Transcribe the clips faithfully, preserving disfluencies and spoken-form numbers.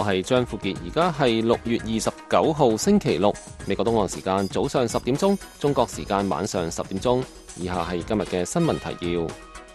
係張富傑，而家係六月二十九號星期六，美國東岸時間早上十點鐘，中國時間晚上十點鐘。以下係今日嘅新聞提要。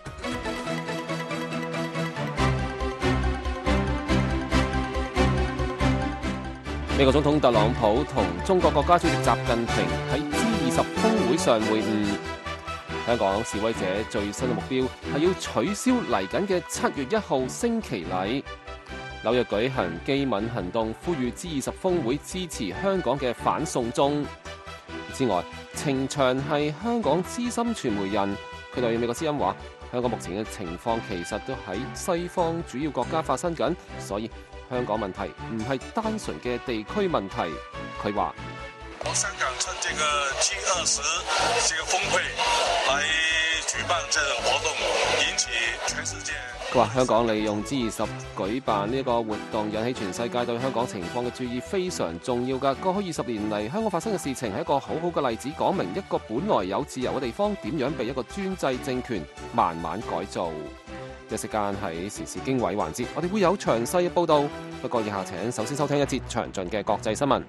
美國總統特朗普同中國國家主席習近平喺 G 二十峰會上會晤。香港示威者最新嘅目標係要取消嚟緊嘅七月一號升旗禮。紐約舉行基民行動，呼籲 G 二十峰會支持香港嘅反送中。之外，程翔係香港資深傳媒人，佢對美國之音話：香港目前嘅情況其實都喺西方主要國家發生緊，所以香港問題唔係單純嘅地區問題。佢話： 香港趁這個 G 二十這個峰會來舉辦這種活動，引起全世界。 佢話香港利用 G 二十舉辦呢個活動，引起全世界對香港情況嘅注意，非常重要㗎。過去二十年嚟，香港發生嘅事情係一個好好嘅例子，講明一個本來有自由嘅地方點樣被一個專制政權慢慢改造。一息間喺時事經緯環節，我哋會有詳細嘅報導。不過以下請首先收聽一節詳盡嘅國際新聞。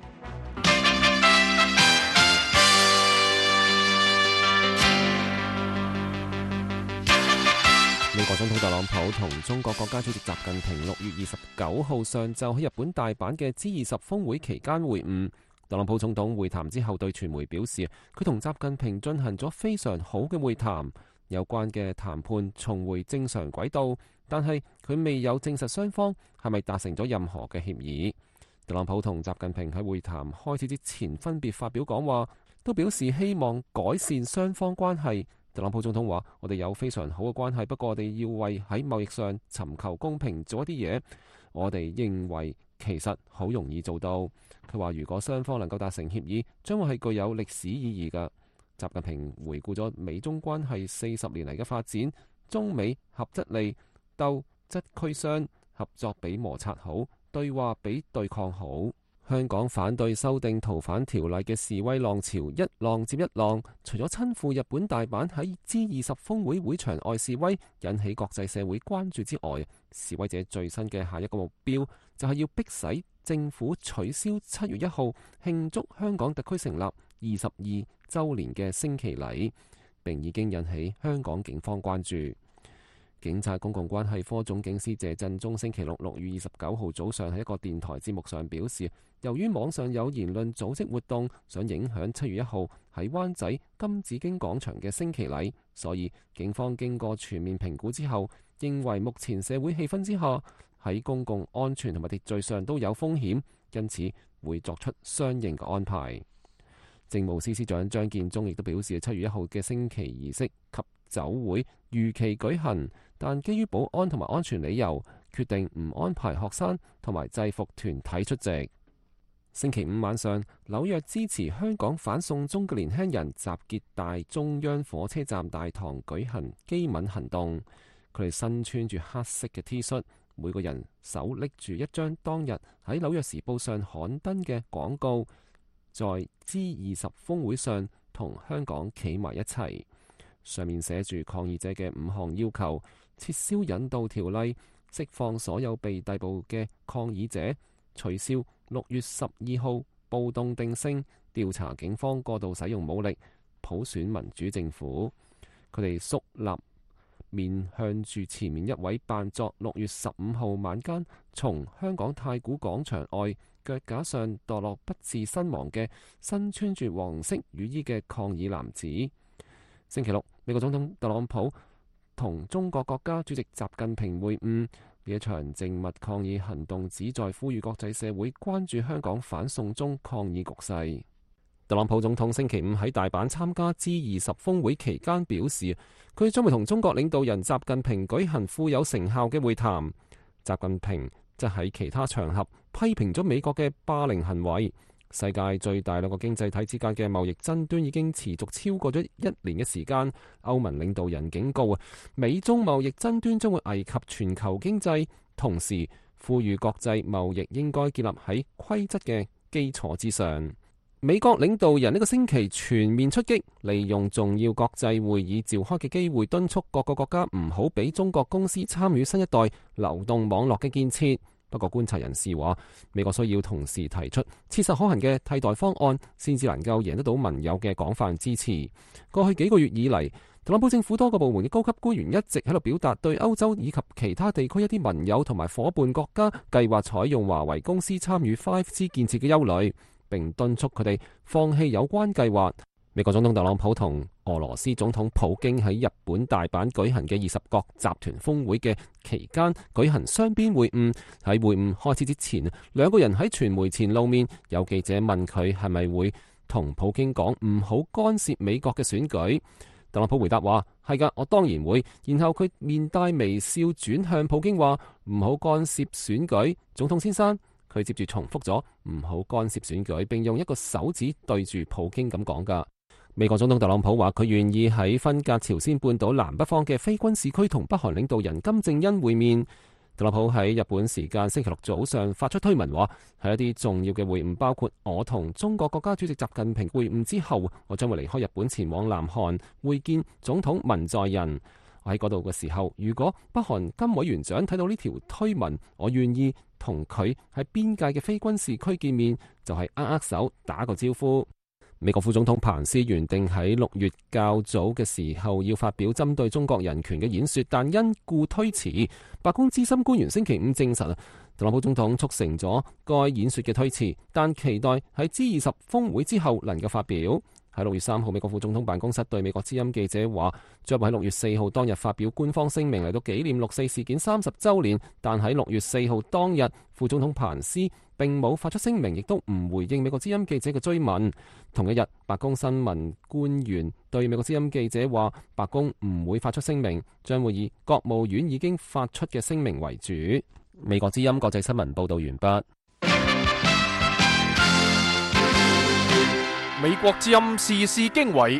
美國總統特朗普同中國國家主席習近平六月二十九號上晝喺日本大阪嘅 G 二十峰會期間會晤。特朗普總統會談之後對傳媒表示，佢同習近平進行咗非常好嘅會談，有關嘅談判重回正常軌道，但係佢未有證實雙方係咪達成咗任何嘅協議。特朗普同習近平喺會談開始之前分別發表講話，都表示希望改善雙方關係。特朗普總統話：我哋有非常好嘅關係，不過我哋要為喺貿易上尋求公平做一啲嘢。我哋認為其實好容易做到。佢話如果雙方能夠達成協議，將會係具有歷史意義嘅。習近平回顧咗美中關係四十年嚟嘅發展，中美合則利，鬥則俱傷，合作比摩擦好，對話比對抗好。香港反對修訂逃犯條例嘅示威浪潮一浪接一浪，除咗親赴日本大阪喺 G 二十峰會會場外示威，引起國際社會關注之外，示威者最新嘅下一個目標就係要迫使政府取消七月一號慶祝香港特區成立二十二週年嘅升旗禮，並已經引起香港警方關注。警察公共關係科總警司謝振中星期六六月二十九號早上喺一個電台節目上表示，由於網上有言論組織活動，想影響七月一號喺灣仔金紫荊廣場嘅升旗禮，所以警方經過全面評估之後，認為目前社會氣氛之下，喺公共安全同埋秩序上都有風險，因此會作出相應嘅安排。政務司司長張建宗亦都表示，七月一號嘅升旗儀式及酒會如期舉行，但基於保安同埋安全理由，決定唔安排學生同埋制服團體出席。星期五晚上，紐約支持香港反送中嘅年輕人集結大中央火車站大堂舉行基民行動，佢哋身穿住黑色嘅 T 恤，每個人手拎住一張當日喺紐約時報上刊登嘅廣告，在 G 二十峰會上同香港企埋一齊。上面寫住抗議者嘅五項要求：撤銷引渡條例，釋放所有被逮捕嘅抗議者，取消六月十二號暴動定性，調查警方過度使用武力，普選民主政府。佢哋肅立面向住前面一位扮作六月十五號晚間從香港太古廣場外腳架上墮落不治身亡嘅身穿住黃色雨衣嘅抗議男子。星期六，美國總統特朗普同中國國家主席習近平會晤，呢一場靜默抗議行動旨在呼籲國際社會關注香港反送中抗議局勢。特朗普總統星期五喺大阪參加 G 二十峰會期間表示，佢將會同中國領導人習近平舉行富有成效嘅會談。習近平則喺其他場合批評咗美國嘅霸凌行為。世界最大兩個經濟體之間嘅貿易爭端已經持續超過咗一年嘅時間。歐盟領導人警告啊，美中貿易爭端將會危及全球經濟，同時呼籲國際貿易應該建立喺規則嘅基礎之上。美國領導人呢個星期全面出擊，利用重要國際會議召開嘅機會，敦促各個國家唔好俾中國公司參與新一代流動網絡嘅建設。 不過觀察人士話，美國需要同時提出切實可行嘅替代方案，先至能夠贏得到盟友嘅廣泛支持。過去幾個月以嚟，特朗普政府多個部門嘅高級官員一直喺度表達對歐洲以及其他地區一啲盟友同埋夥伴國家計劃採用華為公司參與 五 G 建設嘅憂慮，並敦促佢哋放棄有關計劃。美國總統特朗普同俄羅斯總統普京喺日本大阪舉行嘅二十國集團峰會嘅期間舉行雙邊會晤。喺會晤開始之前，兩個人喺傳媒前露面，有記者問佢係咪會同普京講唔好干涉美國嘅選舉。特朗普回答話：係㗎，我當然會。然後佢面帶微笑轉向普京話：唔好干涉選舉，總統先生。佢接住重複咗唔好干涉選舉，並用一個手指對住普京咁講㗎。美國總統特朗普話佢願意喺分隔朝鮮半島南北方嘅非軍事區同北韓領導人金正恩會面。特朗普喺日本時間星期六早上發出推文話，喺一啲重要嘅會晤，包括我同中國國家主席習近平會晤之後，我將會離開日本前往南韓會見總統文在寅。我喺嗰度嘅時候，如果北韓金委員長睇到呢條推文，我願意同佢喺邊界嘅非軍事區見面，就係握握手打個招呼。美國副總統彭斯原定喺六月較早嘅時候要發表針對中國人權嘅演說，但因故推遲。白宮資深官員星期五證實，特朗普總統促成咗該演說嘅推遲，但期待喺 G 二十峰會之後能夠發表。喺六月三號，美國副總統辦公室對美國之音記者話，將會喺六月四號當日發表官方聲明嚟到紀念六四事件三十週年。但喺六月四號當日，副總統彭斯並冇發出聲明，亦都唔回應美國之音記者嘅追問。同一日，白宮新聞官員對美國之音記者話，白宮唔會發出聲明，將會以國務院已經發出嘅聲明為主。美國之音國際新聞報道完畢。 美國之音時事經緯，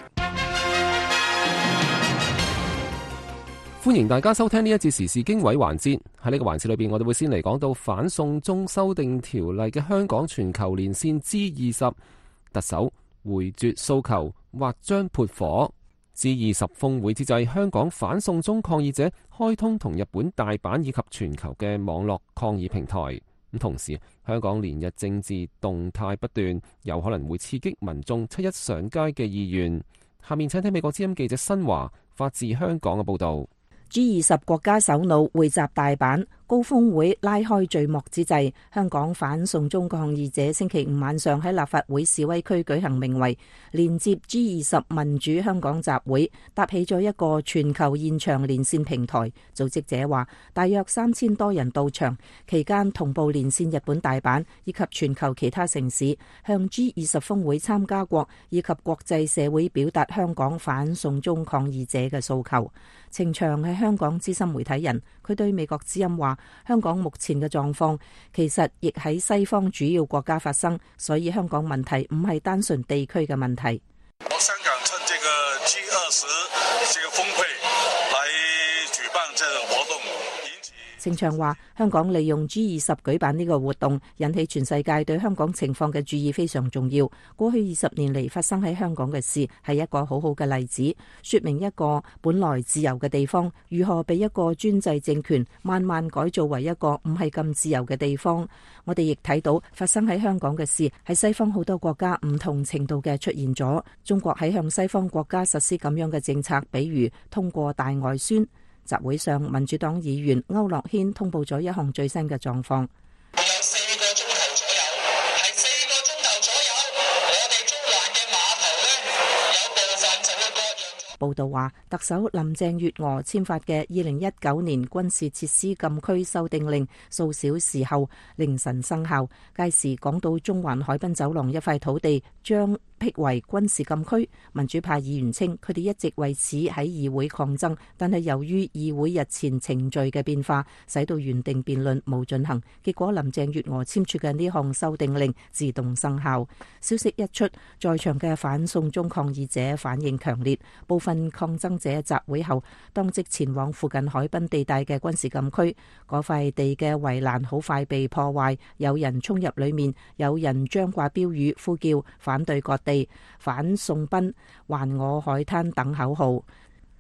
歡迎大家收聽呢一節時事經緯環節。喺呢個環節裏邊，我哋會先嚟講到反送中修訂條例嘅香港全球連線 G 二十，特首回絕訴求或將撥火。G 二十峰會之際，香港反送中抗議者開通同日本大阪以及全球嘅網絡抗議平台。咁同時，香港連日政治動態不斷，有可能會刺激民眾七一上街嘅意願。下面請聽美國之音記者新華發自香港嘅報導。 G 二十國家首腦匯集大阪，高峰會拉開序幕之際，香港反送中抗議者星期五晚上喺立法會示威區舉行名為連接 G 二十民主香港集會，搭起咗一個全球現場連線平台。組織者話，大約三千多人到場，期間同步連線日本大阪以及全球其他城市，向 G 二十峰會參加國以及國際社會表達香港反送中抗議者嘅訴求。程翔係香港資深媒體人，佢對美國之音話，香港目前嘅狀況其實亦喺西方主要國家發生，所以香港問題唔係單純地區嘅問題。 香港趁這個 G 二十這個峰會來舉辦這個活動。 程翔話，香港利用 G 二十舉辦呢個活動，引起全世界對香港情況嘅注意非常重要。過去二十年嚟發生喺香港嘅事，係一個好好嘅例子，說明一個本來自由嘅地方，如何被一個專制政權慢慢改造為一個唔係咁自由嘅地方。我哋亦睇到發生喺香港嘅事，喺西方好多國家唔同程度嘅出現咗。中國喺向西方國家實施咁樣嘅政策，比如通過大外宣。集會上，民主黨議員區諾軒通報咗一項最新嘅狀況。 有四個鐘頭左右，係四個鐘頭左右，我哋中環嘅碼頭呢，有部分就會割讓咗。 報道話，特首林鄭月娥簽發嘅二零一九年軍事設施禁區修訂令，數小時後凌晨生效。屆時，港島中環海濱走廊一塊土地將辟為軍事禁區。民主派議員稱，佢哋一直為此喺議會抗爭，但係由於議會日前程序嘅變化，使到原定辯論冇進行。結果林鄭月娥簽署嘅呢項修訂令自動生效。消息一出，在場嘅反送中抗議者反應強烈，部分抗爭者集會後當即前往附近海濱地帶嘅軍事禁區。嗰塊地嘅圍欄好快被破壞，有人衝入裏面，有人張掛標語呼叫反對割地、反送賓、還我海灘等口號。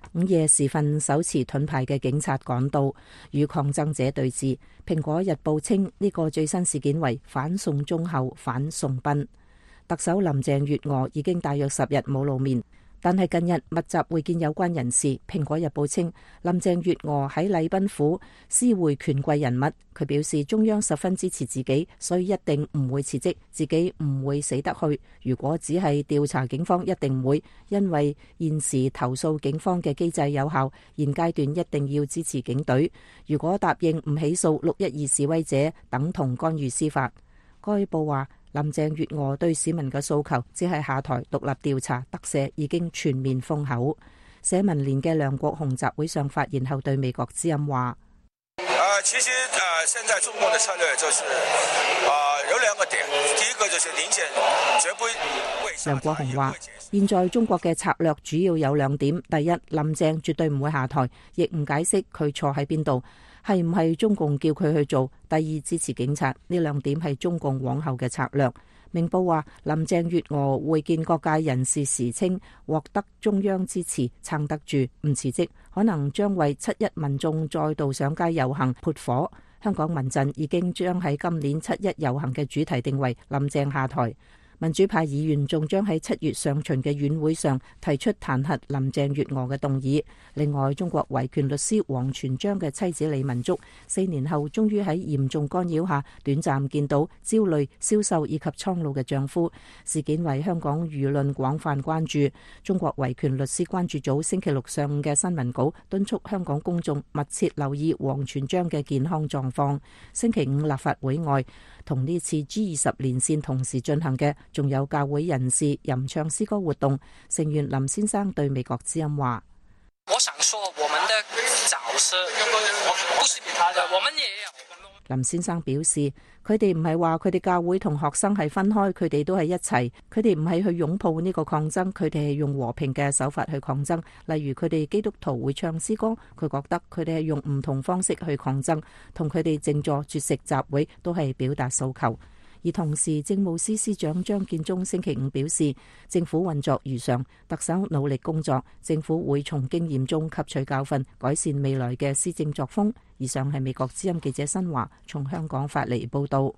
午夜時分，手持盾牌嘅警察趕到，與抗爭者對峙。蘋果日報稱呢個最新事件為反送中後反送賓。特首林鄭月娥已經大約十日冇露面，但係近日密集會見有關人士。蘋果日報稱林鄭月娥喺禮賓府私會權貴人物，佢表示中央十分支持自己，所以一定唔會辭職，自己唔會死得去。如果只係調查警方，一定唔會，因為現時投訴警方嘅機制有效，現階段一定要支持警隊。如果答應唔起訴六一二示威者，等同干預司法。該報話林鄭月娥對市民嘅訴求只係下台獨立調查，特赦已經全面封口。社民連嘅梁國雄集會上發言後對美國之音話： 呃，其實呃，現在中共的策略就是啊、呃，有兩個點，第一個就是林鄭絕不會。 梁國雄話：現在中國嘅策略主要有兩點，第一，林鄭絕對唔會下台，亦唔解釋佢錯喺邊度。係唔係中共叫佢去做？第二，支持警察，呢兩點係中共往後嘅策略。明報話林鄭月娥會見各界人士時稱獲得中央支持，撐得住，唔辭職，可能將為七一民眾再度上街遊行撥火。香港民陣已經將喺今年七一遊行嘅主題定為林鄭下台。民主派議員仲將喺七月上旬嘅院會上提出彈劾林鄭月娥嘅動議。另外，中國維權律師王全璋嘅妻子李文竹四年後終於喺嚴重干擾下短暫見到焦慮、消瘦以及蒼老嘅丈夫。事件為香港輿論廣泛關注。中國維權律師關注組星期六上午嘅新聞稿敦促香港公眾密切留意王全璋嘅健康狀況。星期五立法會外，同呢次 G 二十連線同時進行嘅仲有教會人士吟唱詩歌活動。成員林先生對美國之音話： 我想說，我們的早是不是比他的，我們也有。 林先生表示，佢哋唔係話佢哋教會同學生係分開，佢哋都係一齊。佢哋唔係去擁抱呢個抗爭，佢哋係用和平嘅手法去抗爭。例如佢哋基督徒會唱詩歌，佢覺得佢哋係用唔同方式去抗爭，同佢哋靜坐絕食集會都係表達訴求。而同時，政務司司長張建宗星期五表示，政府運作如常，特首努力工作，政府會從經驗中吸取教訓，改善未來嘅施政作風。以上係美國之音記者新華從香港發嚟報道。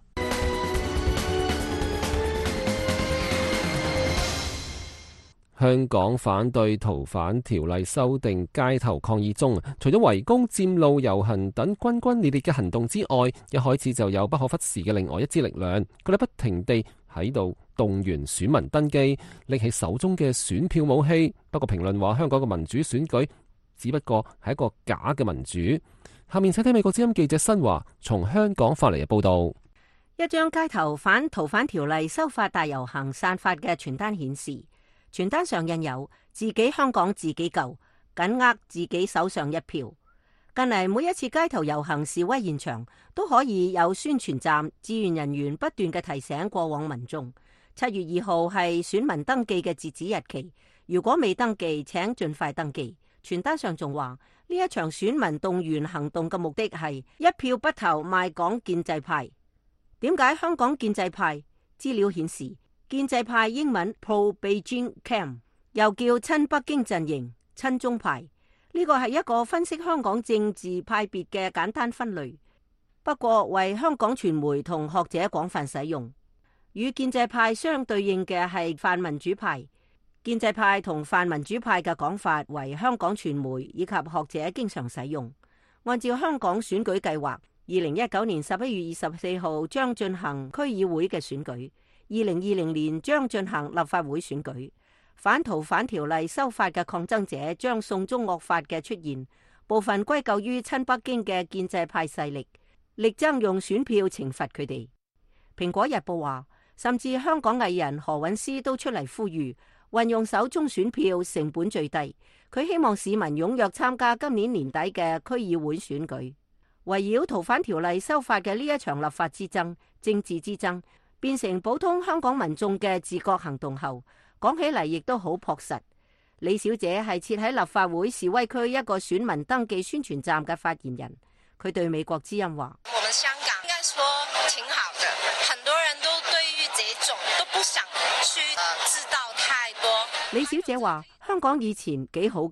香港反對逃犯條例修訂街頭抗議中，除咗圍攻、佔路遊行等轟轟烈烈嘅行動之外，一開始就有不可忽視嘅另外一支力量，佢哋不停地喺度動員選民登記，拎起手中嘅選票武器。不過評論話，香港嘅民主選舉只不過係一個假嘅民主。下面請睇美國之音記者新華從香港發嚟嘅報道。 一張街頭反逃犯條例修法大遊行散發嘅傳單顯示，傳單上印有自己香港自己救，緊握自己手上一票。近嚟每一次街頭遊行示威現場都可以有宣傳站志願人員不斷嘅提醒過往民眾，七月二號係選民登記嘅截止日期，如果未登記請盡快登記。傳單上仲話，呢一場選民動員行動嘅目的係一票不投賣港建制派。點解香港建制派？資料顯示，建制派英文 Pro Beijing Camp 又叫親北京陣營、親中派，呢個係一個分析香港政治派別嘅簡單分類，不過為香港傳媒同學者廣泛使用。與建制派相對應嘅係泛民主派，建制派同泛民主派嘅講法為香港傳媒以及學者經常使用。按照香港選舉計劃，二零一九年十一月二十四號將進行區議會嘅選舉，二零二零年將進行立法會選舉。反逃犯條例修法嘅抗爭者將送中惡法嘅出現，部分歸咎於親北京嘅建制派勢力，力爭用選票懲罰佢哋。蘋果日報話，甚至香港藝人何韻詩都出嚟呼籲，運用手中選票成本最低。佢希望市民踴躍參加今年年底嘅區議會選舉。圍繞逃犯條例修法嘅呢一場立法之爭、政治之爭，變成普通香港民眾嘅自覺行動後，講起嚟亦都好樸實。李小姐係設喺立法會示威區一個選民登記宣傳站嘅發言人，佢對美國之音話： 我們香港應該說挺好的，很多人都對於這種都不想去知道太多。 李小姐話：香港以前幾好㗎，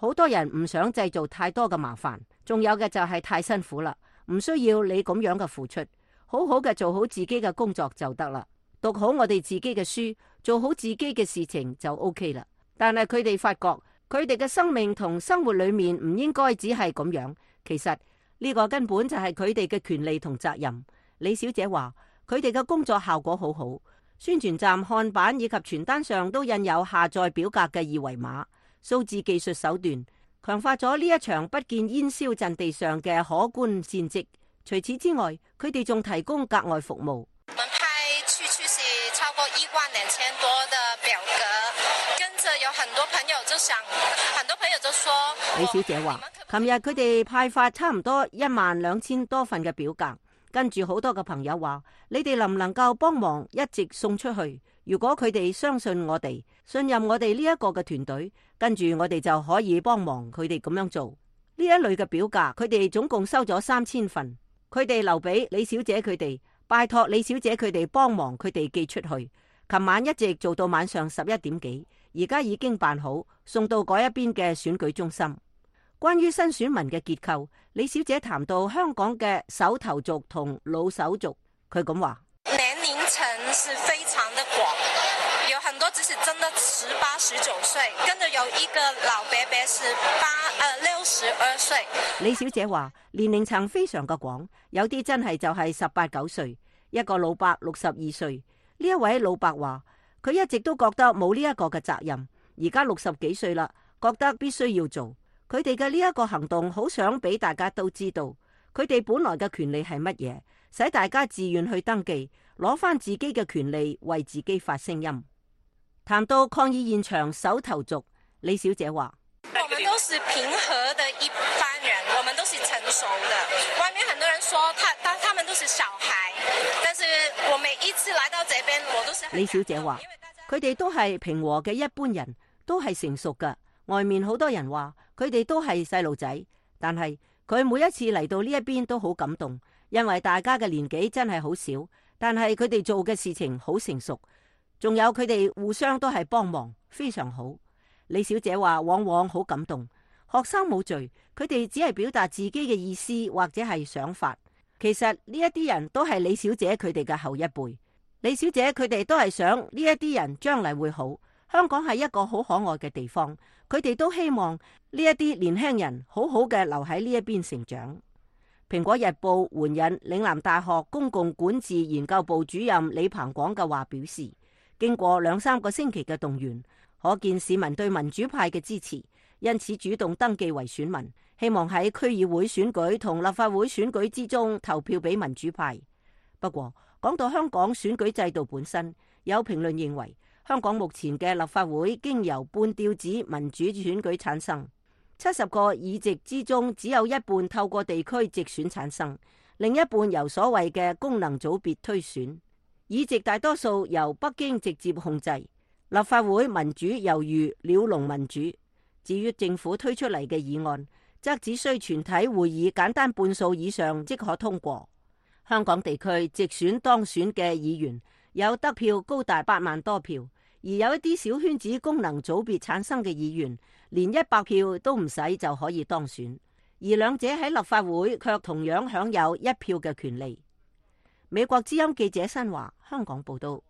好多人唔想製造太多嘅麻煩，仲有嘅就係太辛苦啦，唔需要你咁樣嘅付出，好好嘅做好自己嘅工作就得啦，讀好我哋自己嘅書，做好自己嘅事情就 OK 啦。但係佢哋發覺，佢哋嘅生命同生活裏面唔應該只係咁樣，其實呢個根本就係佢哋嘅權利同責任。李小姐話，佢哋嘅工作效果好好，宣傳站看板以及傳單上都印有下載表格嘅二維碼，數字技術手段強化咗呢一場不見煙消陣地上嘅可觀戰績。除此之外，佢哋仲提供格外服務。 我們派出去是超過一萬兩千多的表格，跟着有很多朋友就想，很多朋友就說， 李小姐話，琴日佢哋派發差唔多一萬兩千多份嘅表格，跟住好多嘅朋友話，你哋能唔能夠幫忙一直送出去？如果佢哋相信我哋，信任我哋呢一個嘅團隊，跟住我哋就可以幫忙佢哋咁樣做。呢一類嘅表格，佢哋總共收咗三千份，佢哋留俾李小姐佢哋，拜託李小姐佢哋幫忙佢哋寄出去。琴晚一直做到晚上十一點幾，而家已經辦好，送到嗰一邊嘅選舉中心。關於新選民嘅結構，李小姐談到香港嘅首投族同老手族，佢咁話： 年齡層是非常的廣，有很多只是真的十八、十九歲，跟住有一個老伯伯是八呃六十二歲。 李小姐話年齡層非常嘅廣，有啲真係就係十八九歲，一個老伯六十二歲。呢一位老伯話，佢一直都覺得冇呢一個嘅責任，而家六十幾歲啦，覺得必須要做。佢哋嘅呢一個行動，好想俾大家都知道，佢哋本來嘅權利係乜嘢，使大家自願去登記，攞翻自己嘅權利，為自己發聲音。談到抗議現場首投族，李小姐話： 我們都是平和的一班人，我們都是成熟的。外面很多人說他他他們都是小孩，但是我每一次來到這邊，我都是很。 李小姐話：佢哋都係平和嘅一般人，都係成熟嘅。外面好多人話佢哋都係細路仔，但係佢每一次嚟到呢一邊都好感動，因為大家嘅年紀真係好少，但係佢哋做嘅事情好成熟，仲有佢哋互相都係幫忙，非常好。李小姐話往往好感動，學生冇罪，佢哋只係表達自己嘅意思或者係想法。其實呢一啲人都係李小姐佢哋嘅後一輩，李小姐佢哋都係想呢一啲人將來會好。香港係一個好可愛嘅地方，佢哋都希望呢一啲年輕人好好嘅留喺呢一邊成長。蘋果日報援引嶺南大學公共管治研究部主任李彭廣嘅話表示，經過兩三個星期嘅動員，可見市民對民主派嘅支持，因此主動登記為選民，希望喺區議會選舉同立法會選舉之中投票俾民主派。不過講到香港選舉制度本身，有評論認為，香港目前嘅立法會經由半吊子民主選舉產生，七十個議席之中只有一半透過地區直選產生，另一半由所謂嘅功能組別推選，議席大多數由北京直接控制。立法會民主猶如鳥籠民主。至於政府推出嚟嘅議案，則只需全體會議簡單半數以上即可通過。香港地區直選當選嘅議員有得票高達八萬多票，而有一啲小圈子功能組別產生嘅議員，連一百票都唔使就可以當選，而兩者喺立法會卻同樣享有一票嘅權利。美國之音記者新華香港報道。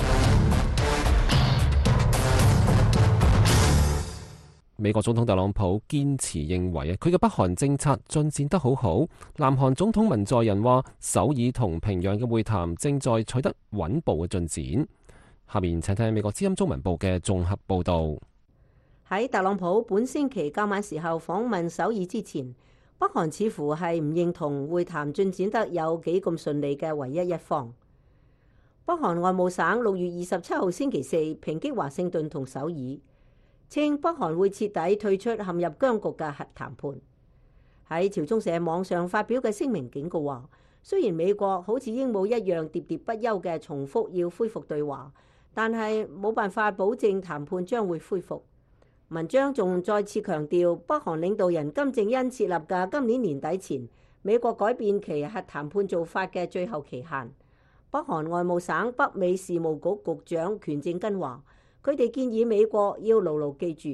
美國總統特朗普堅持認為啊，佢嘅北韓政策進展得好好。南韓總統文在寅話，首爾同平壤嘅會談正在取得穩步嘅進展。下面請聽美國之音中文部嘅綜合報道。 喺特朗普本星期較晚時候訪問首爾之前，北韓似乎係唔認同會談進展得有幾咁順利嘅唯一一方。北韓外務省六月二十七號星期四抨擊華盛頓同首爾，稱北韓會徹底退出陷入僵局嘅核談判。喺朝中社網上發表嘅聲明警告話，雖然美國好似鸚鵡一樣喋喋不休嘅重複要恢復對話，但係冇辦法保證談判將會恢復。文章仲再次強調，北韓領導人金正恩設立嘅今年年底前美國改變其核談判做法嘅最後期限。北韓外務省北美事務局局長權正根話，佢哋建議美國要牢牢記住，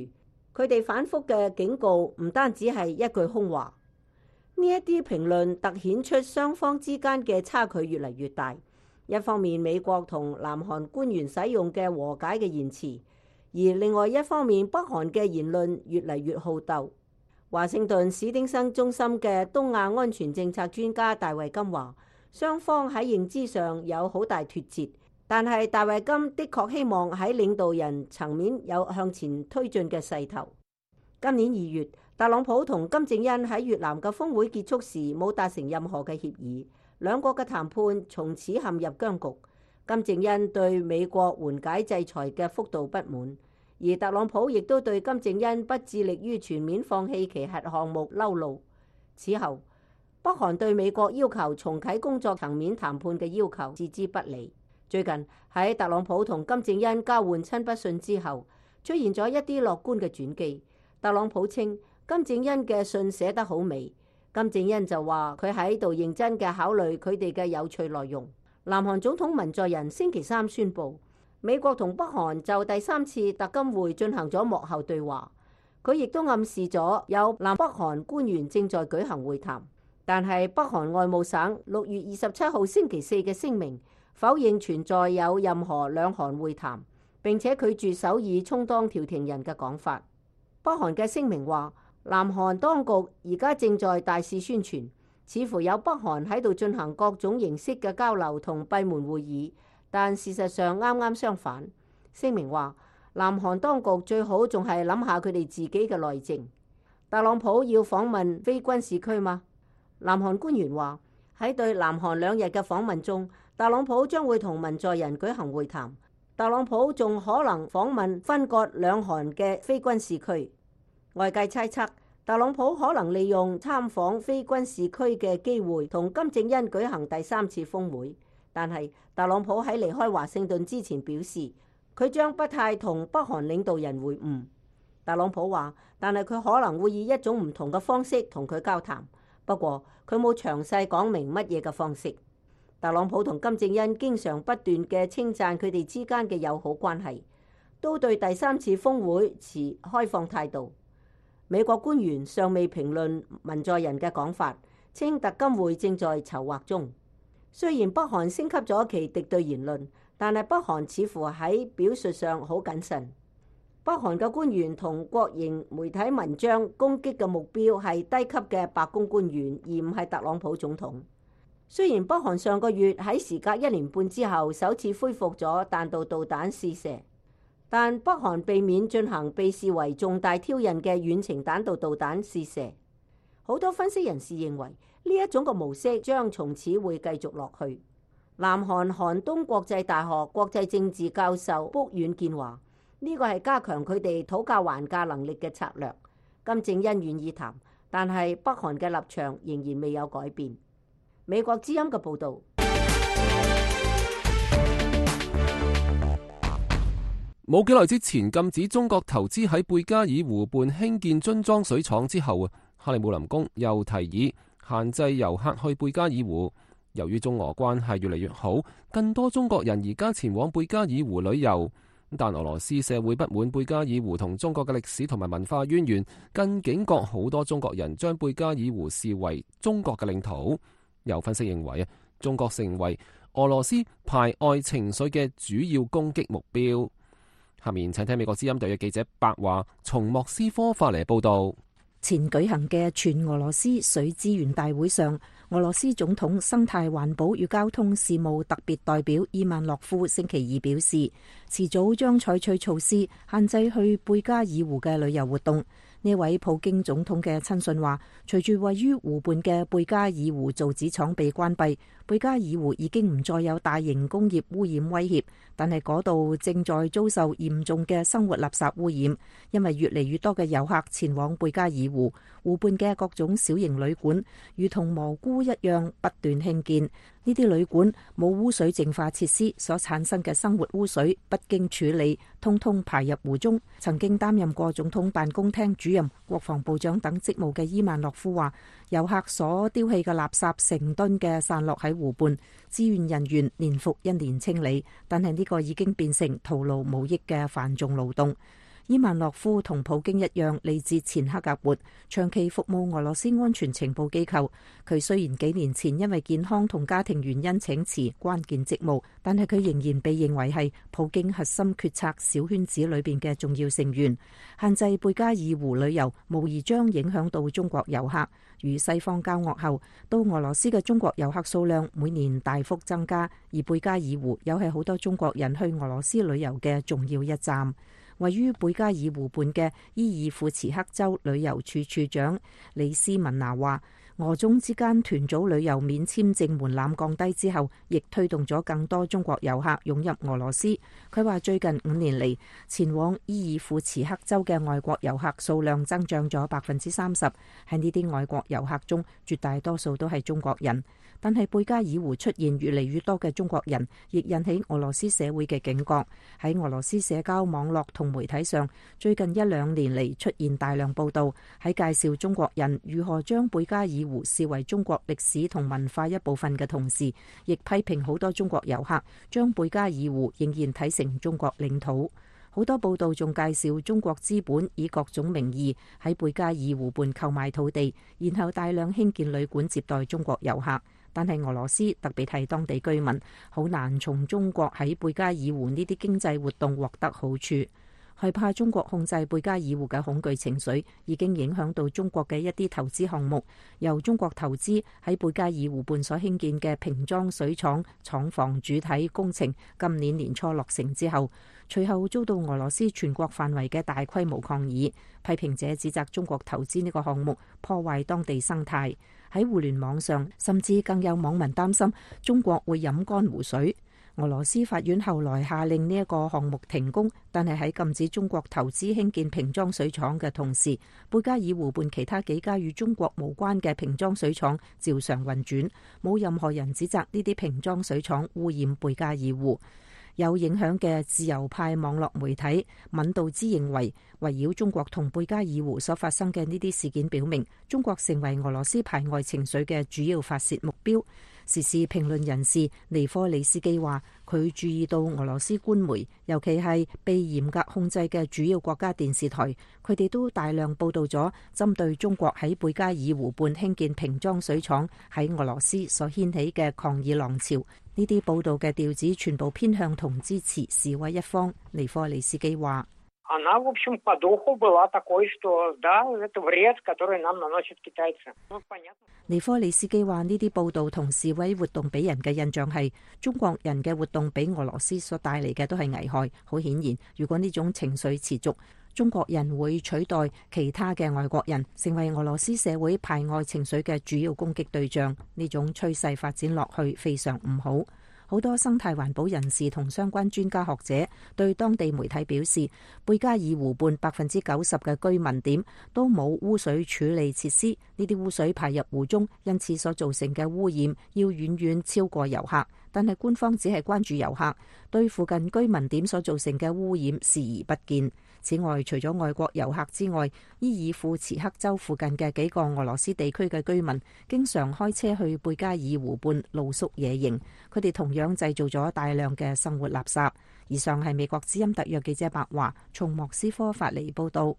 佢哋反覆嘅警告唔單止係一句空話。呢一啲評論突顯出雙方之間嘅差距越嚟越大。一方面，美國同南韓官員使用嘅和解嘅言辭，而另外一方面，北韓嘅言論越嚟越好鬥。華盛頓史丁生中心嘅東亞安全政策專家大衛金話，雙方喺認知上有好大脫節，但係大衛金的確希望喺領導人層面有向前推進嘅勢頭。今年二月，特朗普同金正恩喺越南嘅峰會結束時冇達成任何嘅協議，兩國嘅談判從此陷入僵局。金正恩對美國緩解制裁嘅幅度不滿，而特朗普亦都對金正恩不致力於全面放棄其核項目嬲怒。此後，北韓對美國要求重啟工作層面談判嘅要求置之不理。最近喺特朗普同金正恩交換親筆信之後，出現咗一啲樂觀嘅轉機。特朗普稱金正恩嘅信寫得好美，金正恩就話佢喺度認真嘅考慮佢哋嘅有趣內容。南韓總統文在寅星期三宣布，美國同北韓就第三次特金會進行咗幕後對話。佢亦都暗示咗有南北韓官員正在舉行會談，但係北韓外務省六月二十七號星期四嘅聲明否認存在有任何兩韓會談，並且拒絕首爾充當調停人嘅講法。北韓嘅聲明話，南韓當局而家正在大肆宣傳，似乎有北韓喺度進行各種形式嘅交流同閉門會議，但事實上啱啱相反。聲明話，南韓當局最好仲係諗下佢哋自己嘅內政。特朗普要訪問非軍事區嗎？南韓官員話，喺對南韓兩日嘅訪問中，特朗普將會同文在寅舉行會談。特朗普仲可能訪問分割兩韓嘅非軍事區。外界猜測，特朗普可能利用參訪非軍事區嘅機會同金正恩舉行第三次峰會。但係特朗普喺離開華盛頓之前表示，佢將不太同北韓領導人會晤。特朗普話，但係佢可能會以一種唔同嘅方式同佢交談。不過佢冇詳細講明乜嘢嘅方式。特朗普同金正恩經常不斷嘅稱讚佢哋之間嘅友好關係，都對第三次峰會持開放態度。美國官員尚未評論文在寅嘅講法，稱特金會正在籌劃中。雖然北韓升級咗其敵對言論，但係北韓似乎喺表述上好謹慎。北韓嘅官員同國營媒體文章攻擊嘅目標係低級嘅白宮官員，而唔係特朗普總統。雖然北韓上個月喺時隔一年半之後首次恢復咗彈道導彈試射，但北韓避免進行被視為重大挑釁嘅遠程彈道導彈試射。好多分析人士認為呢一種嘅模式將從此會繼續落去。南韓韓東國際大學國際政治教授卜遠健話：呢個係加強佢哋討價還價能力嘅策略。金正恩願意談，但係北韓嘅立場仍然未有改變。美國之音嘅報導。 冇幾耐之前禁止中國投資喺貝加爾湖畔興建樽裝水廠之後啊，克里姆林宮又提議限制遊客去貝加爾湖。由於中俄關係越嚟越好，更多中國人而家前往貝加爾湖旅遊。但俄羅斯社會不滿貝加爾湖同中國嘅歷史同埋文化淵源，更警覺好多中國人將貝加爾湖視為中國嘅領土。有分析認為啊，中國成為俄羅斯排外情緒嘅主要攻擊目標。下面請聽美國之音特約記者白華從莫斯科發嚟報道。 前舉行嘅全俄羅斯水資源大會上，俄羅斯總統生態環保與交通事務特別代表伊萬諾夫星期二表示，遲早將採取措施限制去貝加爾湖嘅旅遊活動。呢位普京總統嘅親信話，隨住位於湖畔嘅貝加爾湖造紙廠被關閉，貝加爾湖已經唔再有大型工業污染威脅，但係嗰度正在遭受嚴重嘅生活垃圾污染，因為越嚟越多嘅遊客前往貝加爾湖，湖畔嘅各種小型旅館如同蘑菇一樣不斷興建。呢啲旅館冇污水淨化設施，所產生嘅生活污水不經處理，通通排入湖中。曾經擔任過總統辦公廳主任、國防部長等職務嘅伊萬諾夫話，遊客所丟棄嘅垃圾成噸嘅散落喺湖畔，志願人員年復一年清理，但係呢個已經變成徒勞無益嘅繁重勞動。 伊萬諾夫同普京一樣嚟自前克格勃，長期服務俄羅斯安全情報機構。佢雖然幾年前因為健康同家庭原因請辭關鍵職務，但係佢仍然被認為係普京核心決策小圈子裏邊嘅重要成員。限制貝加爾湖旅遊無疑將影響到中國遊客。與西方交惡後，到俄羅斯嘅中國遊客數量每年大幅增加，而貝加爾湖又係好多中國人去俄羅斯旅遊嘅重要一站。位於貝加爾湖畔嘅伊爾庫茨克州旅遊處處長李斯文娜話，俄中之間團組旅遊免簽證門檻降低之後，亦推動咗更多中國遊客湧入俄羅斯。佢話最近五年嚟，前往伊爾庫茨克州嘅外國遊客數量增長咗百分之三十。喺呢啲外國遊客中，絕大多數都係中國人。但係貝加爾湖出現越嚟越多嘅中國人，亦引起俄羅斯社會嘅警覺。喺俄羅斯社交網絡同媒體上，最近一兩年嚟出現大量報導，喺介紹中國人如何將貝加爾湖視為中國歷史同文化一部分嘅同時，亦批評好多中國遊客將貝加爾湖仍然睇成中國領土。好多報道仲介紹中國資本以各種名義喺貝加爾湖畔購買土地，然後大量興建旅館接待中國遊客。但係俄羅斯特別係當地居民好難從中國喺貝加爾湖呢啲經濟活動獲得好處。害怕中國控制貝加爾湖嘅恐懼情緒已經影響到中國嘅一啲投資項目。由中國投資喺貝加爾湖畔所興建嘅瓶裝水廠廠房主體工程，今年年初落成之後，隨後遭到俄羅斯全國範圍嘅大規模抗議。批評者指責中國投資呢個項目破壞當地生態。喺互聯網上，甚至更有網民擔心中國會飲乾湖水。俄羅斯法院後來下令呢一個項目停工，但係喺禁止中國投資興建瓶裝水廠嘅同時，貝加爾湖畔其他幾家與中國無關嘅瓶裝水廠照常運轉，冇任何人指責呢啲瓶裝水廠污染貝加爾湖。有影響嘅自由派網絡媒體敏道茲認為，圍繞中國同貝加爾湖所發生嘅呢啲事件表明，中國成為俄羅斯排外情緒嘅主要發洩目標。時事評論人士尼科里斯基話，佢注意到俄羅斯官媒，尤其係被嚴格控制嘅主要國家電視台，佢哋都大量報導咗針對中國喺貝加爾湖畔興建瓶裝水廠喺俄羅斯所掀起嘅抗議浪潮。呢啲報導嘅調子全部偏向同支持示威一方。尼科里斯基話， она, в общем, по духу была такой, что да, это вред, который нам наносят китайцы. Ну, понятно. 尼科里斯基話：呢啲報導同示威活動俾人嘅印象係中國人嘅活動俾俄羅斯所帶嚟嘅都係危害。好顯然，如果呢種情緒持續，中國人會取代其他嘅外國人，成為俄羅斯社會排外情緒嘅主要攻擊對象。呢種趨勢發展落去非常唔好。好多生態環保人士同相關專家學者對當地媒體表示，貝加爾湖畔百分之九十嘅居民點都冇污水處理設施，呢啲污水排入湖中，因此所造成嘅污染要遠遠超過遊客。但係官方只係關注遊客，對附近居民點所造成嘅污染視而不見。此外，除咗外國遊客之外，伊爾庫茨克州附近嘅幾個俄羅斯地區嘅居民經常開車去貝加爾湖畔露宿野營，佢哋同樣製造咗大量嘅生活垃圾。以上係美國之音特約記者白華從莫斯科發嚟報道。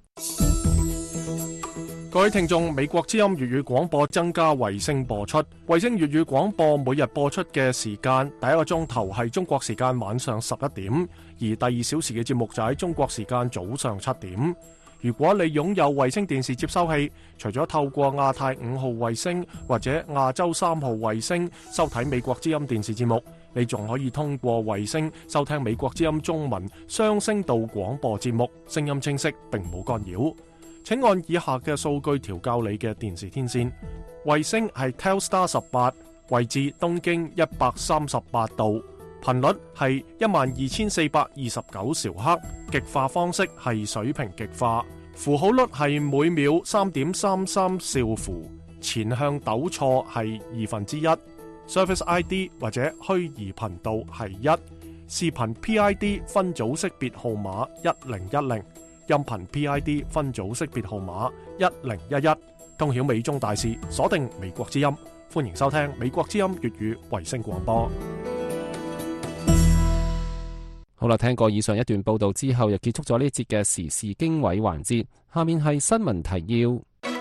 各位聽眾，美國之音粵語廣播增加衛星播出，衛星粵語廣播每日播出嘅時間，第一個鐘頭係中國時間晚上十一點，而第二小時嘅節目就喺中國時間早上七點。如果你擁有衛星電視接收器，除咗透過亞太五號衛星或者亞洲三號衛星收睇美國之音電視節目，你仲可以通過衛星收聽美國之音中文雙聲道廣播節目，聲音清晰並冇干擾。請按以下嘅數據調校你嘅電視天線。衛星係 Telstar 十八，位置東經一百三十八度，頻率係一萬二千四百二十九兆赫，極化方式係水平極化，符號率係每秒三點三三兆符，前向抖錯係二分之一，Service I D 或者虛擬頻道係一，視頻 P I D 分組識別號碼一零一零。音頻 P I D 分組識別號碼一零一一，通曉美中大事，鎖定美國之音，歡迎收聽美國之音粵語衛星廣播。 好啦，聽過以上一段報道之後，又結束咗呢節嘅時事經緯環節。下面係新聞提要。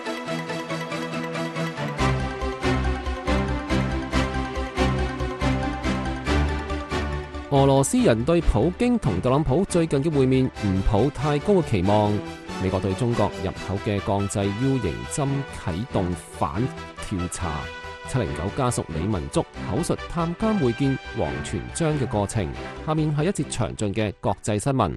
俄羅斯人對普京同特朗普最近嘅會面唔抱太高嘅期望。美國對中國入口嘅鋼製 U 型針啟動反調查。七零九家屬李文竹口述探監會見王全璋嘅過程。下面係一節詳盡嘅國際新聞。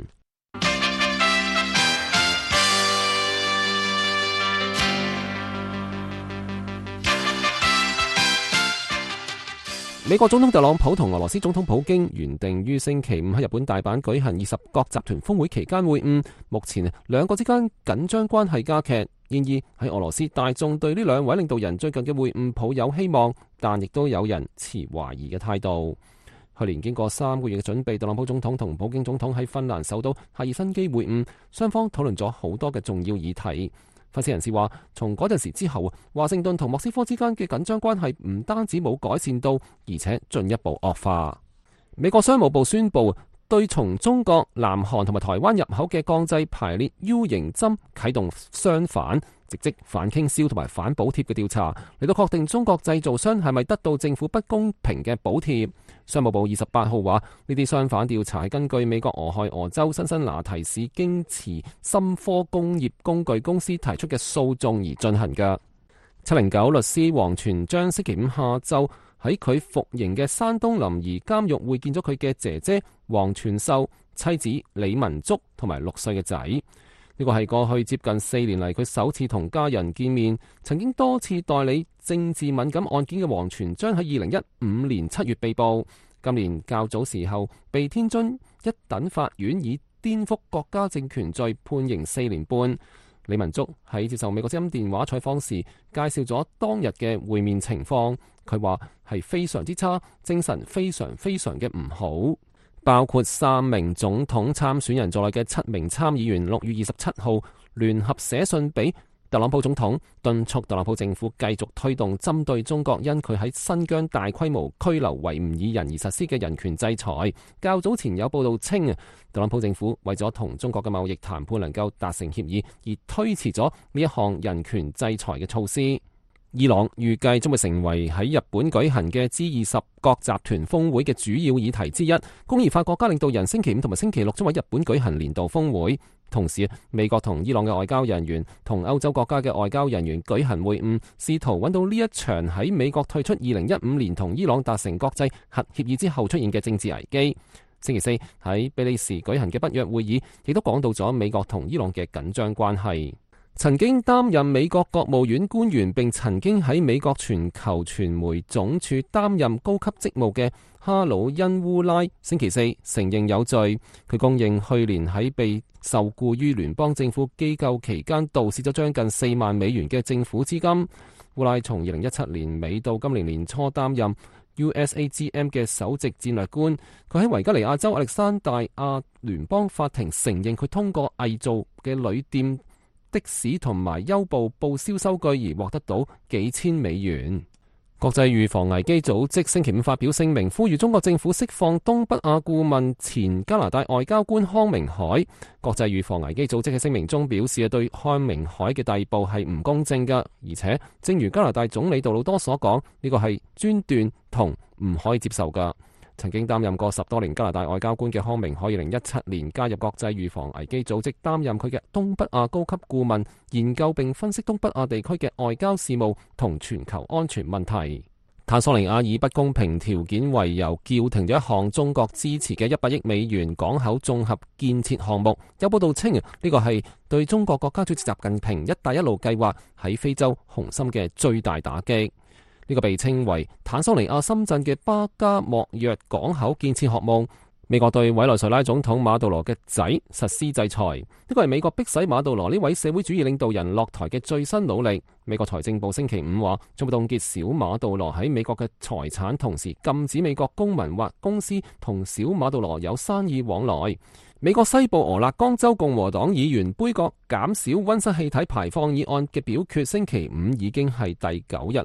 美國總統特朗普同俄羅斯總統普京原定於星期五喺日本大阪舉行二十國集團峰會期間會晤，目前兩國之間緊張關係加劇。然而喺俄羅斯大眾對呢兩位領導人最近嘅會晤抱有希望，但亦都有人持懷疑嘅態度。去年經過三個月嘅準備，特朗普總統同普京總統喺芬蘭首都赫爾辛基會晤，雙方討論咗好多嘅重要議題。分析人士話，從嗰陣時之後，華盛頓同莫斯科之間嘅緊張關係唔單止冇改善到，而且進一步惡化。美國商務部宣布對從中國、南韓同埋台灣入口嘅鋼製排列 U 型針啟動相反，直即反傾銷同埋反補貼嘅調查，嚟到確定中國製造商係咪得到政府不公平嘅補貼。商務部二十八號話，呢啲相反調查係根據美國俄亥俄州辛辛那提市京瓷深科工業工具公司提出嘅訴訟而進行嘅。七零九律師王全璋星期五下晝喺佢服刑嘅山東臨沂監獄會見咗佢嘅姐姐王全秀、妻子李文竹同埋六歲嘅仔。呢個係過去接近四年嚟佢首次同家人見面。曾經多次代理政治敏感案件嘅王全璋喺二零一五年七月被捕，今年較早時候被天津一等法院以顛覆國家政權罪判刑四年半。李文竹喺接受美國之音電話採訪時介紹咗當日嘅會面情況，佢話係非常之差，精神非常非常嘅唔好。包括三名總統參選人在內嘅七名參議員六月二十七號聯合寫信俾特朗普總統，敦促特朗普政府繼續推動針對中國因佢喺新疆大規模拘留維吾爾人而實施嘅人權制裁。較早前有報道稱，特朗普政府為咗同中國嘅貿易談判能夠達成協議，而推遲咗呢一項人權制裁嘅措施。伊朗預計將會成為喺日本舉行嘅 G 二十國集團峰會嘅主要議題之一。工業化國家領導人星期五同埋星期六將喺日本舉行年度峰會。同時，美國同伊朗嘅外交人員同歐洲國家嘅外交人員舉行會晤，試圖揾到呢一場喺美國退出二零一五年同伊朗達成國際核協議之後出現嘅政治危機。星期四喺比利時舉行嘅北約會議，亦都講到咗美國同伊朗嘅緊張關係。曾經擔任美國國務院官員並曾經喺美國全球傳媒總署擔任高級職務嘅哈魯恩烏拉星期四承認有罪。佢供認去年喺被受雇於聯邦政府機構期間盜竊咗將近四萬美元嘅政府資金。烏拉從二零一七年尾到今年年初擔任 U S A G M 嘅首席戰略官。佢喺維吉尼亞州亞歷山大亞聯邦法庭承認佢通過偽造嘅旅店的士同埋優步報銷收據而獲得到幾千美元。國際預防危機組織星期五發表聲明，呼籲中國政府釋放東北亞顧問前加拿大外交官康明凱。國際預防危機組織喺聲明中表示，對康明凱嘅逮捕係唔公正㗎，而且正如加拿大總理杜魯多所講，呢個係專斷同唔可以接受㗎。曾經擔任過十多年加拿大外交官嘅康明凱，二零一七年加入國際預防危機組織，擔任佢嘅東北亞高級顧問，研究並分析東北亞地區嘅外交事務同全球安全問題。坦桑尼亞以不公平條件為由，叫停咗一項中國支持嘅一百億美元港口綜合建設項目。有報道稱，呢個係對中國國家主席習近平一帶一路計劃喺非洲雄心嘅最大打擊。呢個被稱為坦桑尼亞深圳嘅巴加莫約港口建設項目，美國對委內瑞拉總統馬杜羅嘅仔實施制裁。呢個係美國迫使馬杜羅呢位社會主義領導人落台嘅最新努力。美國財政部星期五話，將會凍結小馬杜羅喺美國嘅財產，同時禁止美國公民或公司同小馬杜羅有生意往來。美國西部俄勒岡州共和黨議員杯葛減少溫室氣體排放議案嘅表決，星期五已經係第九日啦。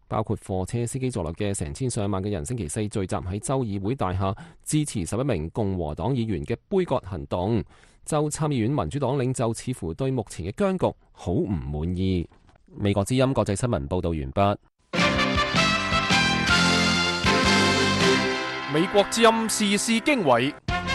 包括貨車司機在內嘅成千上萬嘅人星期四聚集喺州議會大廈，支持十一名共和黨議員嘅杯葛行動。州參議院民主黨領袖似乎對目前嘅僵局好唔滿意。美國之音國際新聞報道完畢。 美國之音時事經緯，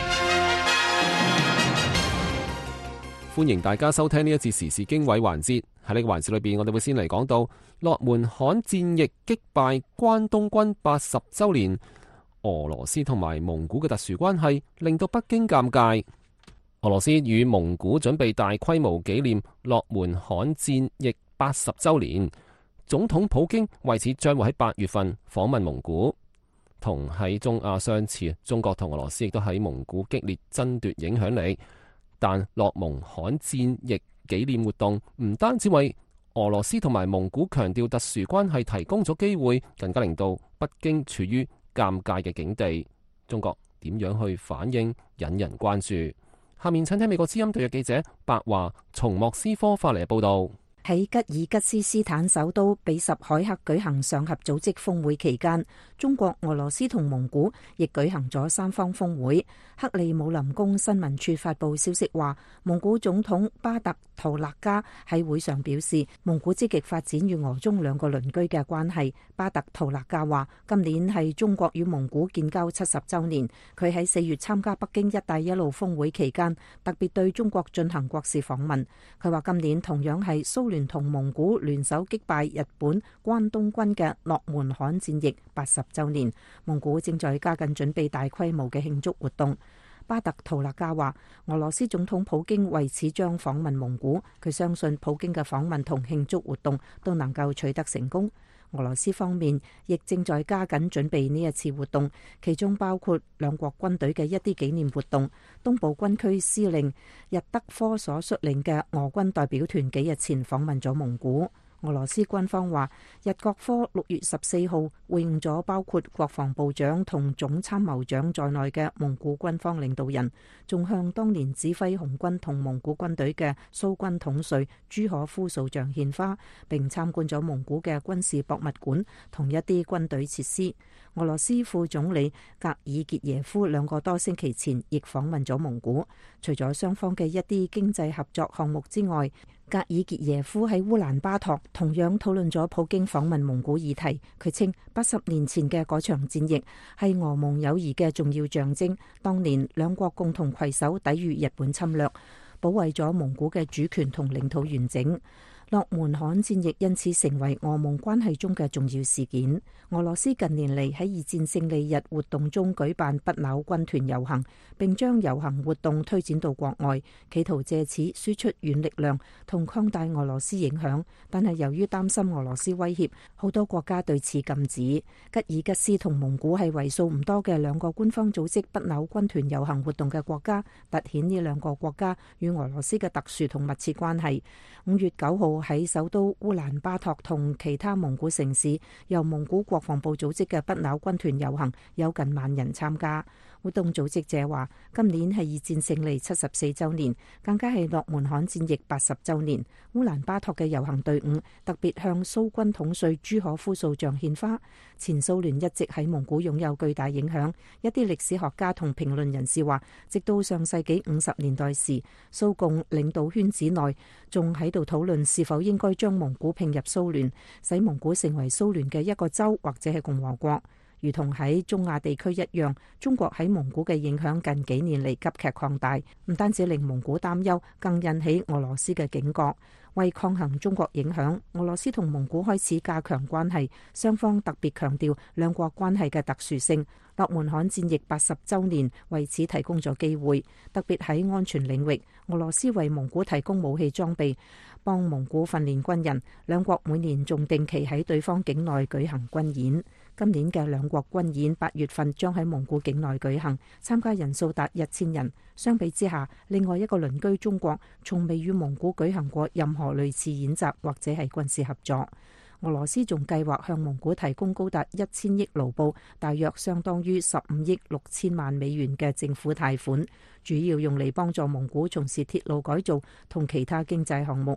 歡迎大家收聽呢一節時事經緯環節。喺呢個環節裏邊，我哋會先嚟講到諾門罕戰役擊敗關東軍八十週年，俄羅斯同埋蒙古嘅特殊關係令到北京尷尬。俄羅斯與蒙古準備大規模紀念諾門罕戰役八十週年，總統普京為此將會喺八月份訪問蒙古。同喺中亞相似，中國同俄羅斯亦都喺蒙古激烈爭奪影響力。但諾門罕戰役紀念活動唔單止為俄羅斯同埋蒙古強調特殊關係提供咗機會，更加令到北京處於尷尬嘅境地。中國點樣去反應，引人關注。下面請聽美國之音特約記者白華從莫斯科發嚟嘅報道。 喺吉爾吉斯斯坦首都比什凱克舉行上合組織峰會期間，中國、俄羅斯同蒙古亦舉行咗三方峰會。克里姆林宮新聞處發布消息話，蒙古總統巴特圖勒加喺會上表示，蒙古積極發展與俄中兩個鄰居嘅關係。巴特圖勒加話，今年係中國與蒙古建交七十週年。佢喺四月參加北京一帶一路峰會期間，特別對中國進行國事訪問。佢話今年同樣係蘇聯同蒙古聯手擊敗日本關東軍嘅諾門罕戰役八十週年，蒙古正在加緊準備大規模嘅慶祝活動。巴特圖勒加話，俄羅斯總統普京為此將訪問蒙古，佢相信普京嘅訪問同慶祝活動都能夠取得成功。俄羅斯方面亦正在加緊準備呢一次活動，其中包括兩國軍隊嘅一啲紀念活動。東部軍區司令日德科所率領嘅俄軍代表團幾日前訪問咗蒙古。俄羅斯軍方話，日國科六月十四號會晤咗包括國防部長同總參謀長在內嘅蒙古軍方領導人，仲向當年指揮紅軍同蒙古軍隊嘅蘇軍統帥朱可夫塑像獻花，並參觀咗蒙古嘅軍事博物館同一啲軍隊設施。俄羅斯副總理格爾傑耶夫兩個多星期前亦訪問咗蒙古，除咗雙方嘅一啲經濟合作項目之外，格爾傑耶夫喺烏蘭巴托同樣討論咗普京訪問蒙古議題。佢稱八十年前嘅嗰場戰役係俄蒙友誼嘅重要象徵，當年兩國共同攜手抵禦日本侵略，保衛咗蒙古嘅主權同領土完整。諾門罕戰役因此成為俄蒙關係中嘅重要事件。俄羅斯近年嚟喺二戰勝利日活動中舉辦不朽軍團遊行，並將遊行活動推展到國外，企圖借此輸出軟力量同擴大俄羅斯影響。但係由於擔心俄羅斯威脅，好多國家對此禁止。吉爾吉斯同蒙古係為數唔多嘅兩個官方組織不朽軍團遊行活動嘅國家，凸顯呢兩個國家與俄羅斯嘅特殊同密切關係。五月九號喺首都烏蘭巴托同其他蒙古城市，由蒙古國防部組織嘅不朽軍團遊行，有近萬人參加。活動組織者話，今年係二戰勝利七十四週年，更加係諾門罕戰役八十週年。烏蘭巴托嘅遊行隊伍特別向蘇軍統帥朱可夫塑像獻花。前蘇聯一直喺蒙古擁有巨大影響。一啲歷史學家同評論人士話，直到上世紀五十年代時，蘇共領導圈子內仲喺度討論是否應該將蒙古併入蘇聯，使蒙古成為蘇聯嘅一個州或者係共和國。如同喺中亞地區一樣，中國喺蒙古嘅影響近幾年嚟急劇擴大，唔單止令蒙古擔憂，更引起俄羅斯嘅警覺。為抗衡中國影響，俄羅斯同蒙古開始加強關係，雙方特別強調兩國關係嘅特殊性。諾門罕戰役八十週年為此提供咗機會，特別喺安全領域，俄羅斯為蒙古提供武器裝備，幫蒙古訓練軍人。兩國每年仲定期喺對方境內舉行軍演。今年嘅兩國軍演八月份將喺蒙古境內舉行，參加人數達一千人。相比之下，另外一個鄰居中國從未與蒙古舉行過任何類似演習或者係軍事合作。俄羅斯仲計劃向蒙古提供高達一千億盧布，大約相當於十五億六千萬美元嘅政府貸款，主要用嚟幫助蒙古從事鐵路改造同其他經濟項目。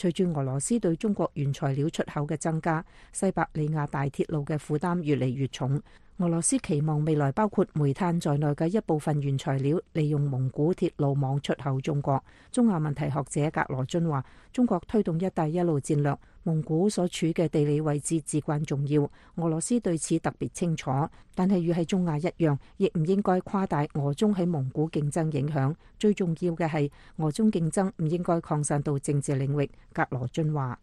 隨住俄羅斯對中國原材料出口嘅增加，西伯利亞大鐵路嘅負擔越嚟越重。俄羅斯期望未來包括煤炭在內嘅一部分原材料利用蒙古鐵路網出口中國。中亞問題學者格羅津話：中國推動一帶一路戰略，蒙古所處嘅地理位置至關重要，俄羅斯對此特別清楚。但係與喺中亞一樣，亦唔應該誇大俄中喺蒙古競爭影響。最重要嘅係俄中競爭唔應該擴散到政治領域。格羅津話：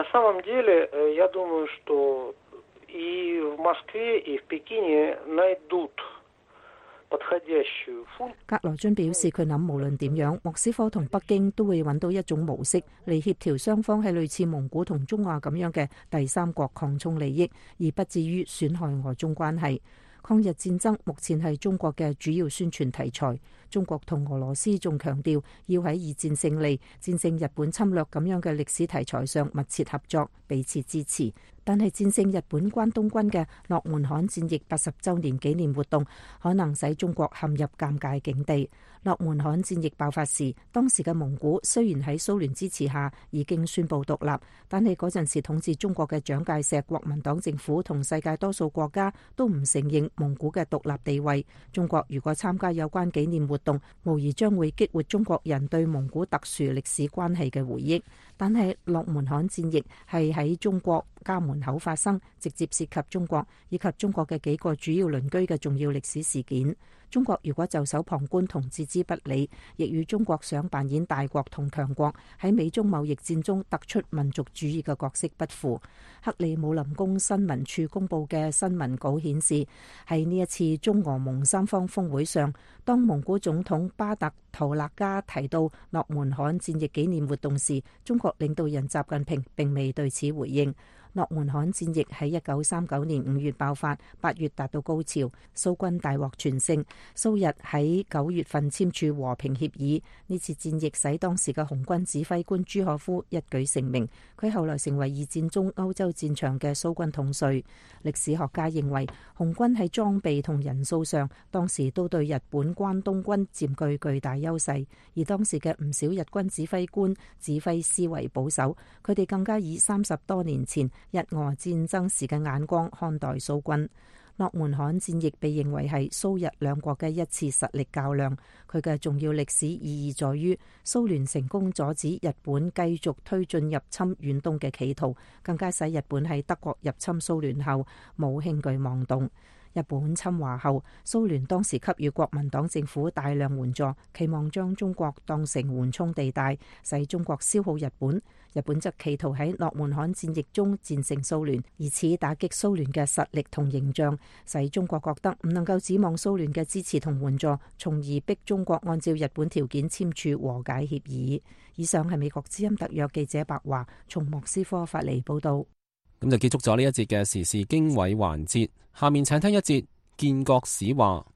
格羅津表示，佢諗無論點樣，莫斯科同北京都會揾到一種模式嚟協調雙方喺類似蒙古同中亞咁樣嘅第三國擴充利益，而不至於損害俄中關係。抗日戰爭目前係中國嘅主要宣傳題材。中國同俄羅斯仲強調要喺二戰勝利、戰勝日本侵略咁樣嘅歷史題材上密切合作，彼此支持。但係戰勝日本關東軍嘅諾門罕戰役八十週年紀念活動，可能使中國陷入尷尬境地。諾門罕戰役爆發時，當時嘅蒙古雖然喺蘇聯支持下已經宣布獨立，但係嗰陣時統治中國嘅蔣介石國民黨政府同世界多數國家都唔承認蒙古嘅獨立地位。中國如果參加有關紀念活動，無疑將會激活中國人對蒙古特殊歷史關係嘅回憶。但係諾門罕戰役係喺中國家門口發生，直接涉及中國以及中國嘅幾個主要鄰居嘅重要歷史事件。中國如果袖手旁觀同置之不理，亦與中國想扮演大國同強國喺美中貿易戰中突出民族主義嘅角色不符。克里姆林宮新聞處公佈嘅新聞稿顯示，喺呢一次中俄蒙三方峰會上，當蒙古總統巴特圖勒加提到諾門罕戰役紀念活動時，中國領導人習近平並未對此回應。諾門罕戰役喺一九三九年五月爆發，八月達到高潮，蘇軍大獲全勝。蘇日喺九月份簽署和平協議。呢次戰役使當時嘅紅軍指揮官朱可夫一舉成名，佢後來成為二戰中歐洲戰場嘅蘇軍統帥。歷史學家認為，紅軍喺裝備同人數上，當時都對日本關東軍佔據巨大優勢，而當時嘅唔少日軍指揮官指揮思維保守，佢哋更加以三十多年前日俄戰爭時嘅眼光看待蘇軍。諾門罕戰役被認為係蘇日兩國嘅一次實力較量，佢嘅重要歷史意義在於蘇聯成功阻止日本繼續推進入侵遠東嘅企圖，更加使日本喺德國入侵蘇聯後冇輕舉妄動。日本侵華後，蘇聯當時給予國民黨政府大量援助，期望將中國當成緩衝地帶，使中國消耗日本。日本則企圖喺諾門罕戰役中戰勝蘇聯，以此打擊蘇聯嘅實力同形象，使中國覺得唔能夠指望蘇聯嘅支持同援助，從而逼中國按照日本條件簽署和解協議。以上係美國之音特約記者白華從莫斯科發嚟報道。 咁就結束咗呢一節嘅時事經緯環節，下面請聽一節建國史話。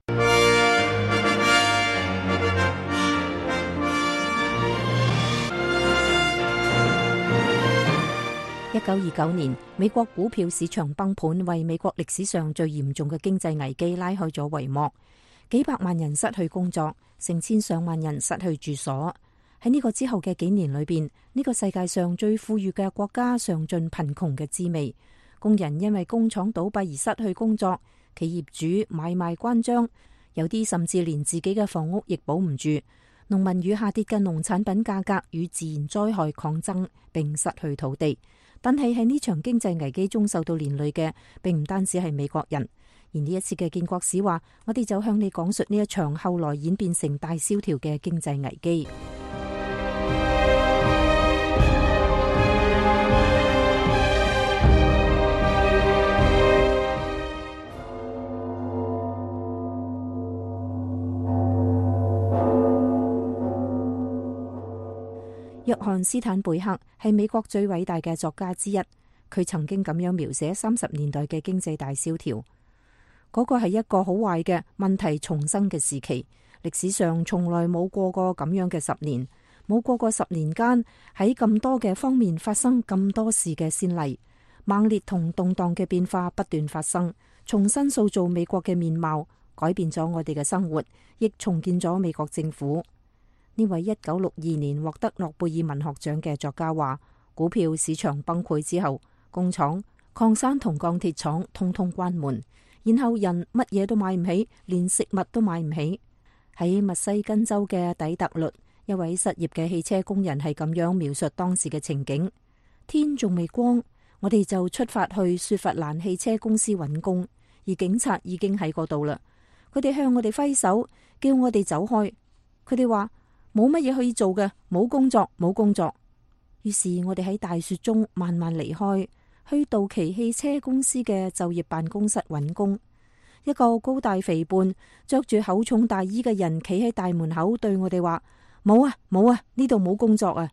一九二九年，美國股票市場崩盤，為美國歷史上最嚴重嘅經濟危機拉開咗帷幕。幾百萬人失去工作，成千上萬人失去住所。喺呢個之後嘅幾年裏邊，呢個世界上最富裕嘅國家嘗盡貧窮嘅滋味。工人因為工廠倒閉而失去工作，企業主買賣關張，有啲甚至連自己嘅房屋亦保唔住。農民與下跌嘅農產品價格與自然災害抗爭，並失去土地。但係喺呢場經濟危機中受到連累嘅，並唔單止係美國人。而呢一次嘅建國史話，我哋就向你講述呢一場後來演變成大蕭條嘅經濟危機。約翰斯坦貝克係美國最偉大嘅作家之一，佢曾經咁樣描寫三十年代嘅經濟大蕭條。嗰個係一個好壞嘅問題重生嘅時期，歷史上從來冇過過咁樣嘅十年，冇過過十年間喺咁多嘅方面發生咁多事嘅先例。猛烈同動盪嘅變化不斷發生，重新塑造美國嘅面貌，改變咗我哋嘅生活，亦重建咗美國政府。呢位一九六二年獲得諾貝爾文學獎嘅作家話， 股票市場崩潰之後，工廠、礦山同鋼鐵廠通通關門，然後人乜嘢都買唔起，連食物都買唔起。喺密西根州嘅底特律，一位失業嘅汽車工人係咁樣描述當時嘅情景：天仲未光，我哋就出發去雪佛蘭汽車公司揾工，而警察已經喺嗰度啦。佢哋向我哋揮手，叫我哋走開。佢哋話冇乜嘢可以做嘅，冇工作，冇工作。於是我哋喺大雪中慢慢離開，去道奇汽車公司嘅就業辦公室揾工。一個高大肥胖、着住厚重大衣嘅人企喺大門口對我哋話：冇啊，冇啊，呢度冇工作啊！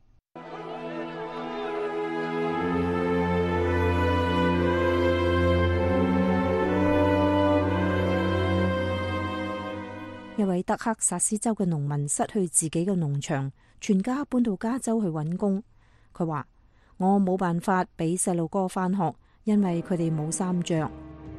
一位德克薩斯州嘅農民失去自己嘅農場，全家搬到加州去揾工。佢話：我冇辦法俾細路哥返學，因為佢哋冇衫着。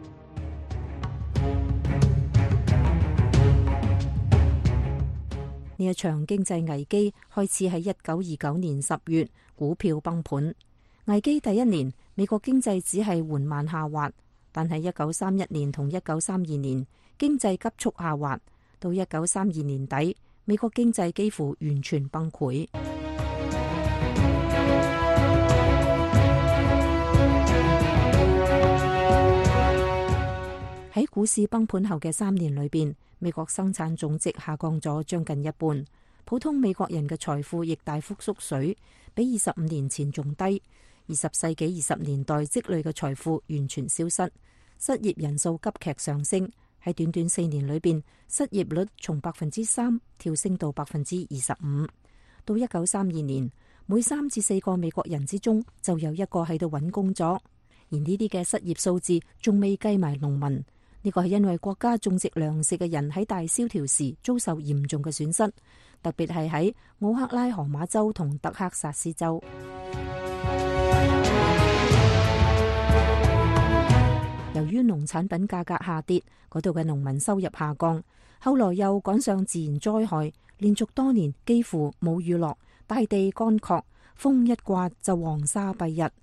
呢一場經濟危機開始喺一九二九年十月，股票崩盤。危機第一年，美國經濟只係緩慢下滑，但係一九三一年同一九三二年經濟急速下滑，到一九三二年底，美國經濟幾乎完全崩潰。喺股市崩盤後嘅三年裏邊，美國生產總值下降咗將近一半，普通美國人嘅財富亦大幅縮水，比二十五年前仲低。二十世紀二十年代積累嘅財富完全消失，失業人數急劇上升。喺短短四年裏邊，失業率從百分之三跳升到百分之二十五。到一九三二年，每三至四個美國人之中就有一個喺度揾工作。而呢啲嘅失業數字仲未計埋農民。呢個係因為國家種植糧食嘅人喺大蕭條時遭受嚴重嘅損失，特別係喺奧克拉荷馬州同德克薩斯州。由於農產品價格下跌，嗰度嘅農民收入下降，後來又趕上自然災害，連續多年幾乎冇雨落，大地乾涸，風一刮就黃沙蔽日。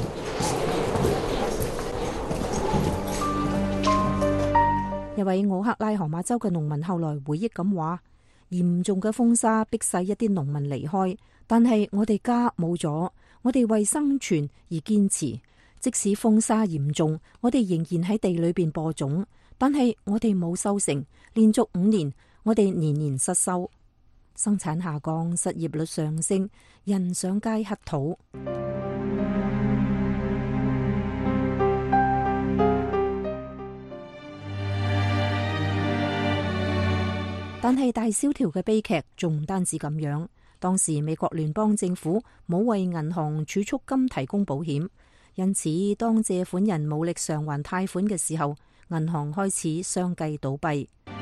一位奧克拉荷馬州嘅農民後來回憶咁話：嚴重嘅風沙逼使一啲農民離開，但係我哋家冇咗，我哋為生存而堅持。即使風沙嚴重，我哋仍然喺地裏邊播種，但係我哋冇收成，連續五年我哋年年失收，生產下降，失業率上升，人上街乞討。但係大蕭條嘅悲劇仲唔單止咁樣，當時美國聯邦政府冇為銀行儲蓄金提供保險，因此當借款人冇力償還貸款嘅時候，銀行開始相繼倒閉。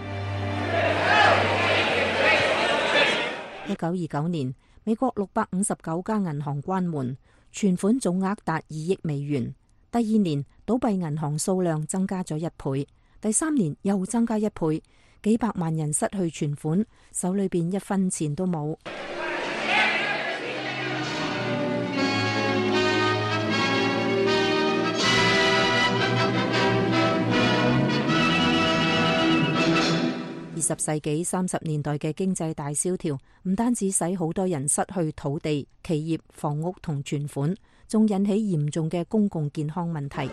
一九二九年，美國六百五十九家銀行關門，存款總額達二億美元。第二年，倒閉銀行數量增加咗一倍，第三年又增加一倍。幾百萬人失去存款，手裏邊一分錢都冇。二十世紀三十年代嘅經濟大蕭條，唔單止使好多人失去土地、企業、房屋同存款，仲引起嚴重嘅公共健康問題。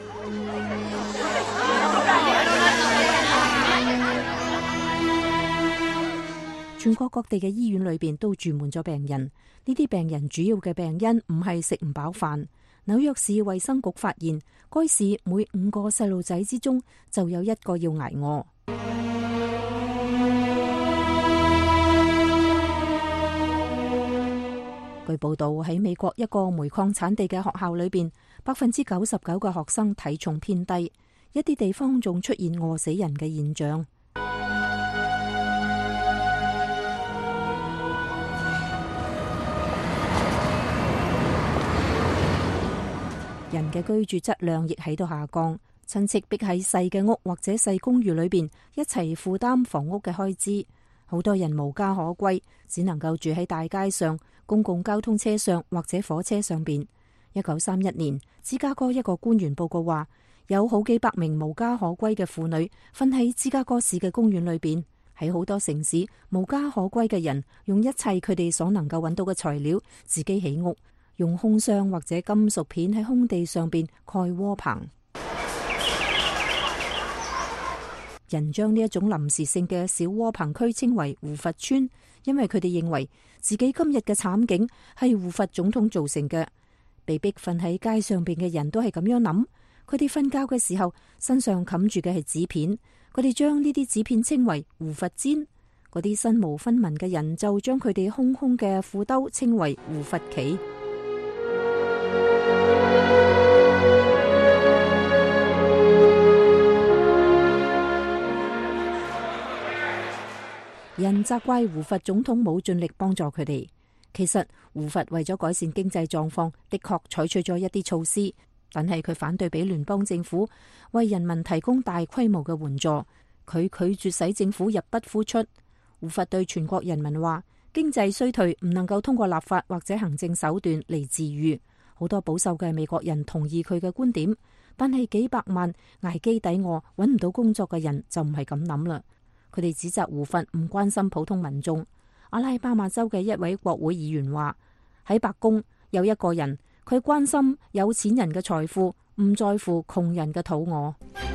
全國各地嘅醫院裏邊都住滿咗病人，呢啲病人主要嘅病因唔係食唔飽飯。紐約市衛生局發現，該市每五個細路仔之中就有一個要挨餓。據報道，喺美國一個煤礦產地嘅學校裏邊，百分之九十九嘅學生體重偏低，一啲地方仲出現餓死人嘅現象。人嘅居住質量亦喺度下降，親戚逼喺細嘅屋或者細公寓裏邊一齊負擔房屋嘅開支，好多人無家可歸，只能夠住喺大街上、公共交通車上或者火車上邊。 一九三一年，芝加哥一個官員報告話，有好幾百名無家可歸嘅婦女瞓喺芝加哥市嘅公園裏邊。喺好多城市，無家可歸嘅人用一切佢哋所能夠揾到嘅材料自己起屋，用空箱或者金屬片喺空地上邊蓋窩棚。人將呢一種臨時性嘅小窩棚區稱為胡佛村，因為佢哋認為自己今日嘅慘景係胡佛總統造成嘅。被逼瞓喺街上邊嘅人都係咁樣諗，佢哋瞓覺嘅時候身上冚住嘅係紙片，佢哋將呢啲紙片稱為胡佛氈。嗰啲身無分文嘅人就將佢哋空空嘅褲兜稱為胡佛旗。人責怪胡佛總統冇盡力幫助佢哋。其實胡佛為咗改善經濟狀況，的確採取咗一啲措施，但係佢反對俾聯邦政府為人民提供大規模嘅援助，佢拒絕使政府入不敷出。胡佛對全國人民話，經濟衰退唔能夠通過立法或者行政手段嚟治癒。好多保守嘅美國人同意佢嘅觀點，但係幾百萬捱飢抵餓、揾唔到工作嘅人就唔係咁諗啦。佢哋指責胡佛唔關心普通民眾。阿拉巴馬州嘅一位國會議員話，喺白宮有一個人，佢關心有錢人嘅財富，唔在乎窮人嘅肚餓。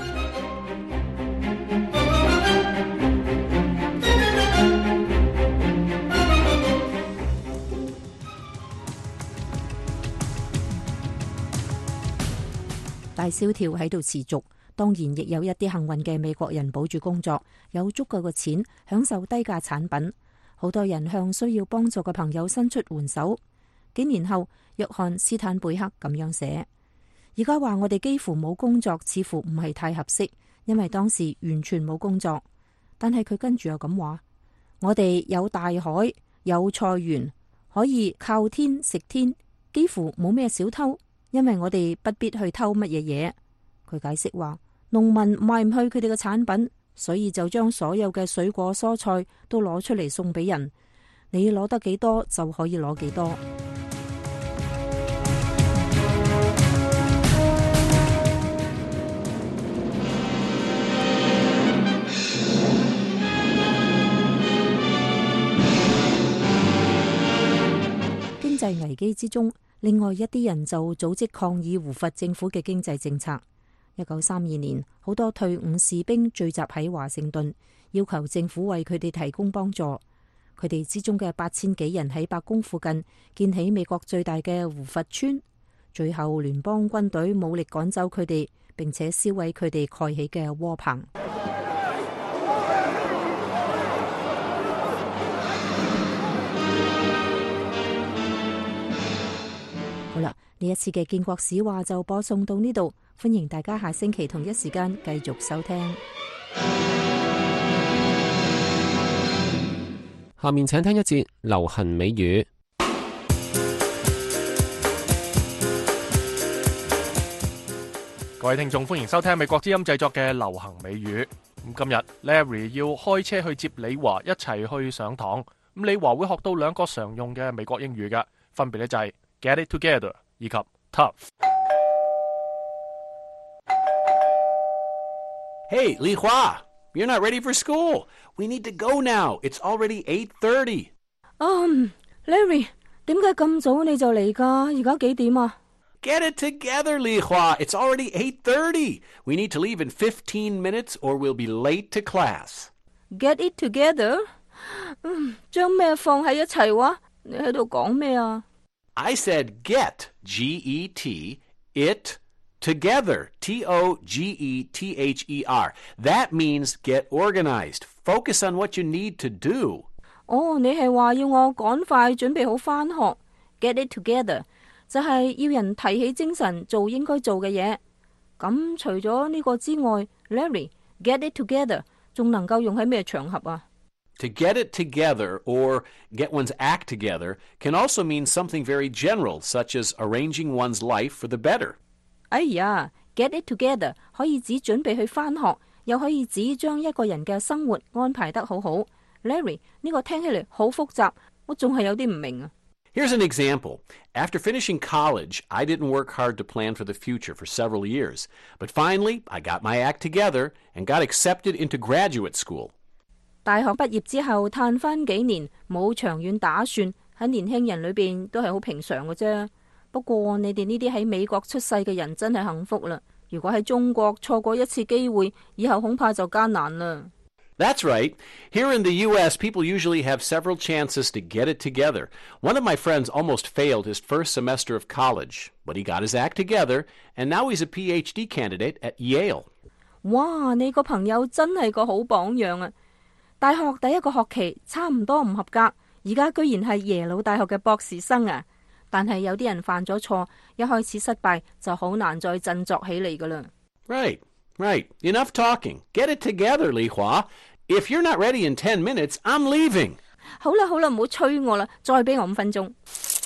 大蕭條喺度持續，當然亦有一啲幸運嘅美國人保住工作，有足夠嘅錢享受低價產品。好多人向需要幫助嘅朋友伸出援手。幾年後，約翰斯坦貝克咁樣寫：而家話我哋幾乎冇工作，似乎唔係太合適，因為當時完全冇工作。但係佢跟住又咁話：我哋有大海，有菜園，可以靠天食天，幾乎冇咩小偷，因為我哋不必去偷乜嘢嘢。佢解釋話，農民賣唔去佢哋嘅產品，所以就將所有嘅水果蔬菜都攞出嚟送俾人，你攞得幾多就可以攞幾多。經濟危機之中，另外一啲人就組織抗議胡佛政府嘅經濟政策。一九三二年，好多退伍士兵聚集喺華盛頓，要求政府為佢哋提供幫助。佢哋之中嘅八千幾人喺白宮附近建起美國最大嘅胡佛村。最後，聯邦軍隊武力趕走佢哋，並且燒毀佢哋蓋起嘅窩棚。好啦，呢一次嘅建國史話就播送到呢度。歡迎大家下星期同一時間繼續收聽。 下面請聽一節流行美語。 各位聽眾，歡迎收聽美國之音製作嘅流行美語。咁今日 Larry 要開車去接李華一齊去上堂。咁李華會學到兩個常用嘅美國英語嘅，分別咧就係 get it together 以及 tough。 Hey, Li Hua, you're not ready for school. We need to go now. It's already eight thirty. Um, Larry, 點解咁早你就嚟㗎？而家幾點啊？ Get it together, Li Hua. It's already eight thirty. We need to leave in fifteen minutes or we'll be late to class. Get it together? 嗯，將咩放喺一齊話？你喺度講咩啊？ I said get, G E T, it, together, T O G E T H E R. That means get organized. Focus on what you need to do. 哦，你係話要我趕快準備好返學 ，get it together， 就係要人提起精神做應該做嘅嘢。咁除咗呢個之外 ，Larry，get it together 仲能夠用喺咩場合啊？ To get it together or get one's act together can also mean something very general, such as arranging one's life for the better. 哎呀 ，get it together 可以指準備去返學，又可以指將一個人嘅生活安排得好好。Larry， 呢個聽起嚟好複雜，我仲係有啲唔明啊。 Here's an example. After finishing college, I didn't work hard to plan for the future for several years. But finally, I got my act together and got accepted into graduate school. 大學畢業之後嘆翻幾年，冇長遠打算，喺年輕人裏邊都係好平常嘅啫。不過你哋呢啲喺美國出世嘅人真係幸福啦。如果喺中國錯過一次機會，以後恐怕就艱難啦。 That's right. Here in the U S, people usually have several chances to get it together. One of my friends almost failed his first semester of college, but he got his act together, and now he's a P H D candidate at Yale. 哇！你個朋友真係個好榜樣啊！大學第一個學期差唔多唔合格，而家居然係耶魯大學嘅博士生啊！但係有啲人犯咗錯，一開始失敗就好難再振作起嚟噶啦。 Right, right. Enough talking. Get it together, Li Hua. If you're not ready in ten minutes, I'm leaving. 好啦好啦，唔好催我啦，再俾我五分鐘。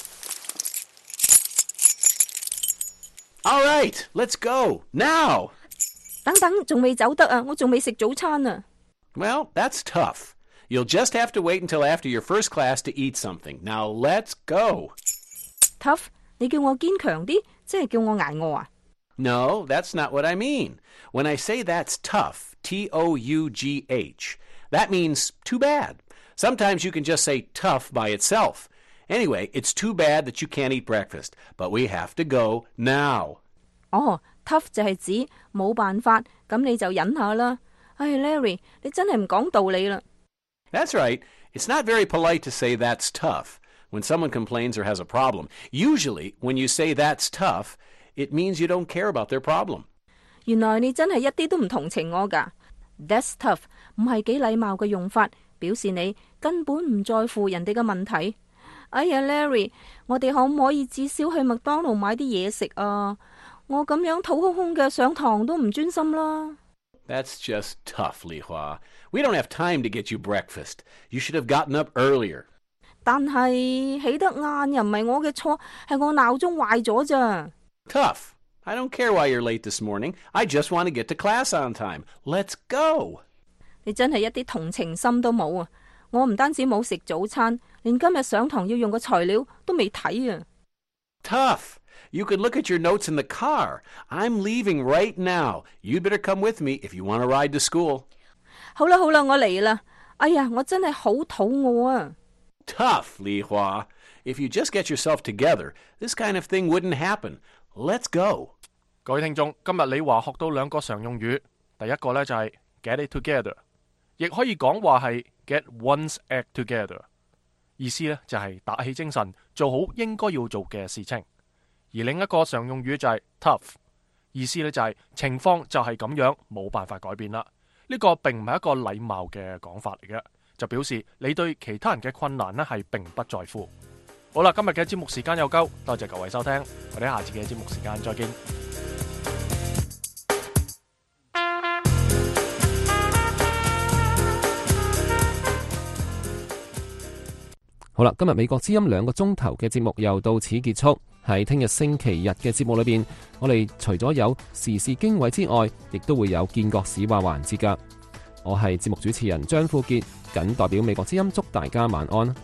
All right, let's go now. 等等，仲未走得啊！我仲未食早餐啊。 Well, that's tough. You'll just have to wait until after your first class to eat something. Now let's go. Tough， 你叫我堅強啲，即係叫我捱餓啊？ No, that's not what I mean. When I say that's tough, T O U G H, that means too bad. Sometimes you can just say tough by itself. Anyway, it's too bad that you can't eat breakfast, but we have to go now. 哦 ，tough 就係指冇辦法，咁你就忍下啦。唉 ，Larry， 你真係唔講道理啦。 That's right. It's not very polite to say that's tough when someone complains or has a problem. Usually, when you say that's tough, it means you don't care about their problem. 原來你真係一啲都唔同情我㗎。That's tough 唔係幾禮貌嘅用法，表示你根本唔在乎人哋嘅問題。哎呀 ，Larry， 我哋可唔可以至少去麥當勞買啲嘢食啊？我咁樣肚空空嘅上堂都唔專心啦。 That's just tough, Li Hua. We don't have time to get you breakfast. You should have gotten up earlier. 但係起得晏又唔係我嘅錯，係我鬧鐘壞咗咋。 Tough. I don't care why you're late this morning. I just want to get to class on time. Let's go. 你真係一啲同情心都冇啊！我唔單止冇食早餐，連今日上堂要用嘅材料都未睇啊。 Tough. You could look at your notes in the car. I'm leaving right now. You'd better come with me if you want to ride to school. 好啦好啦，我嚟啦。哎呀，我真係好肚餓啊。 Tough, Li Hua. If you just get yourself together, this kind of thing wouldn't happen. Let's go. 各位聽眾，今日李華學到兩個常用語，第一個呢就係 get it together， 亦可以講話係 get one's act together， 意思呢就係打起精神，做好應該要做嘅事情。而另一個常用語就係 tough， 意思呢就係情況就係咁樣，冇辦法改變啦。呢個並唔係一個禮貌嘅講法嚟嘅，就表示你對其他人嘅困難呢係並不在乎。好啦，今日嘅節目時間又夠，多謝各位收聽，我哋下次嘅節目時間再見。 好啦，今日美國之音兩個鐘頭嘅節目又到此結束。喺聽日星期日嘅節目裏邊，我哋除咗有時事經緯之外，亦都會有建國史話環節噶。我係節目主持人張富傑，謹代表美國之音祝大家晚安。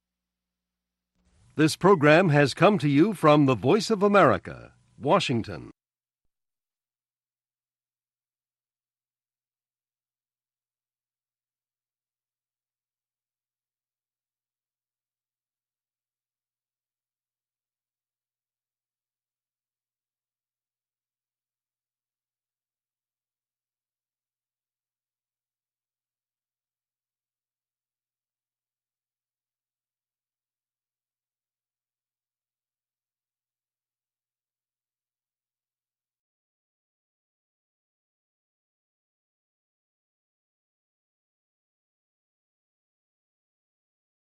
This program has come to you from the Voice of America, Washington.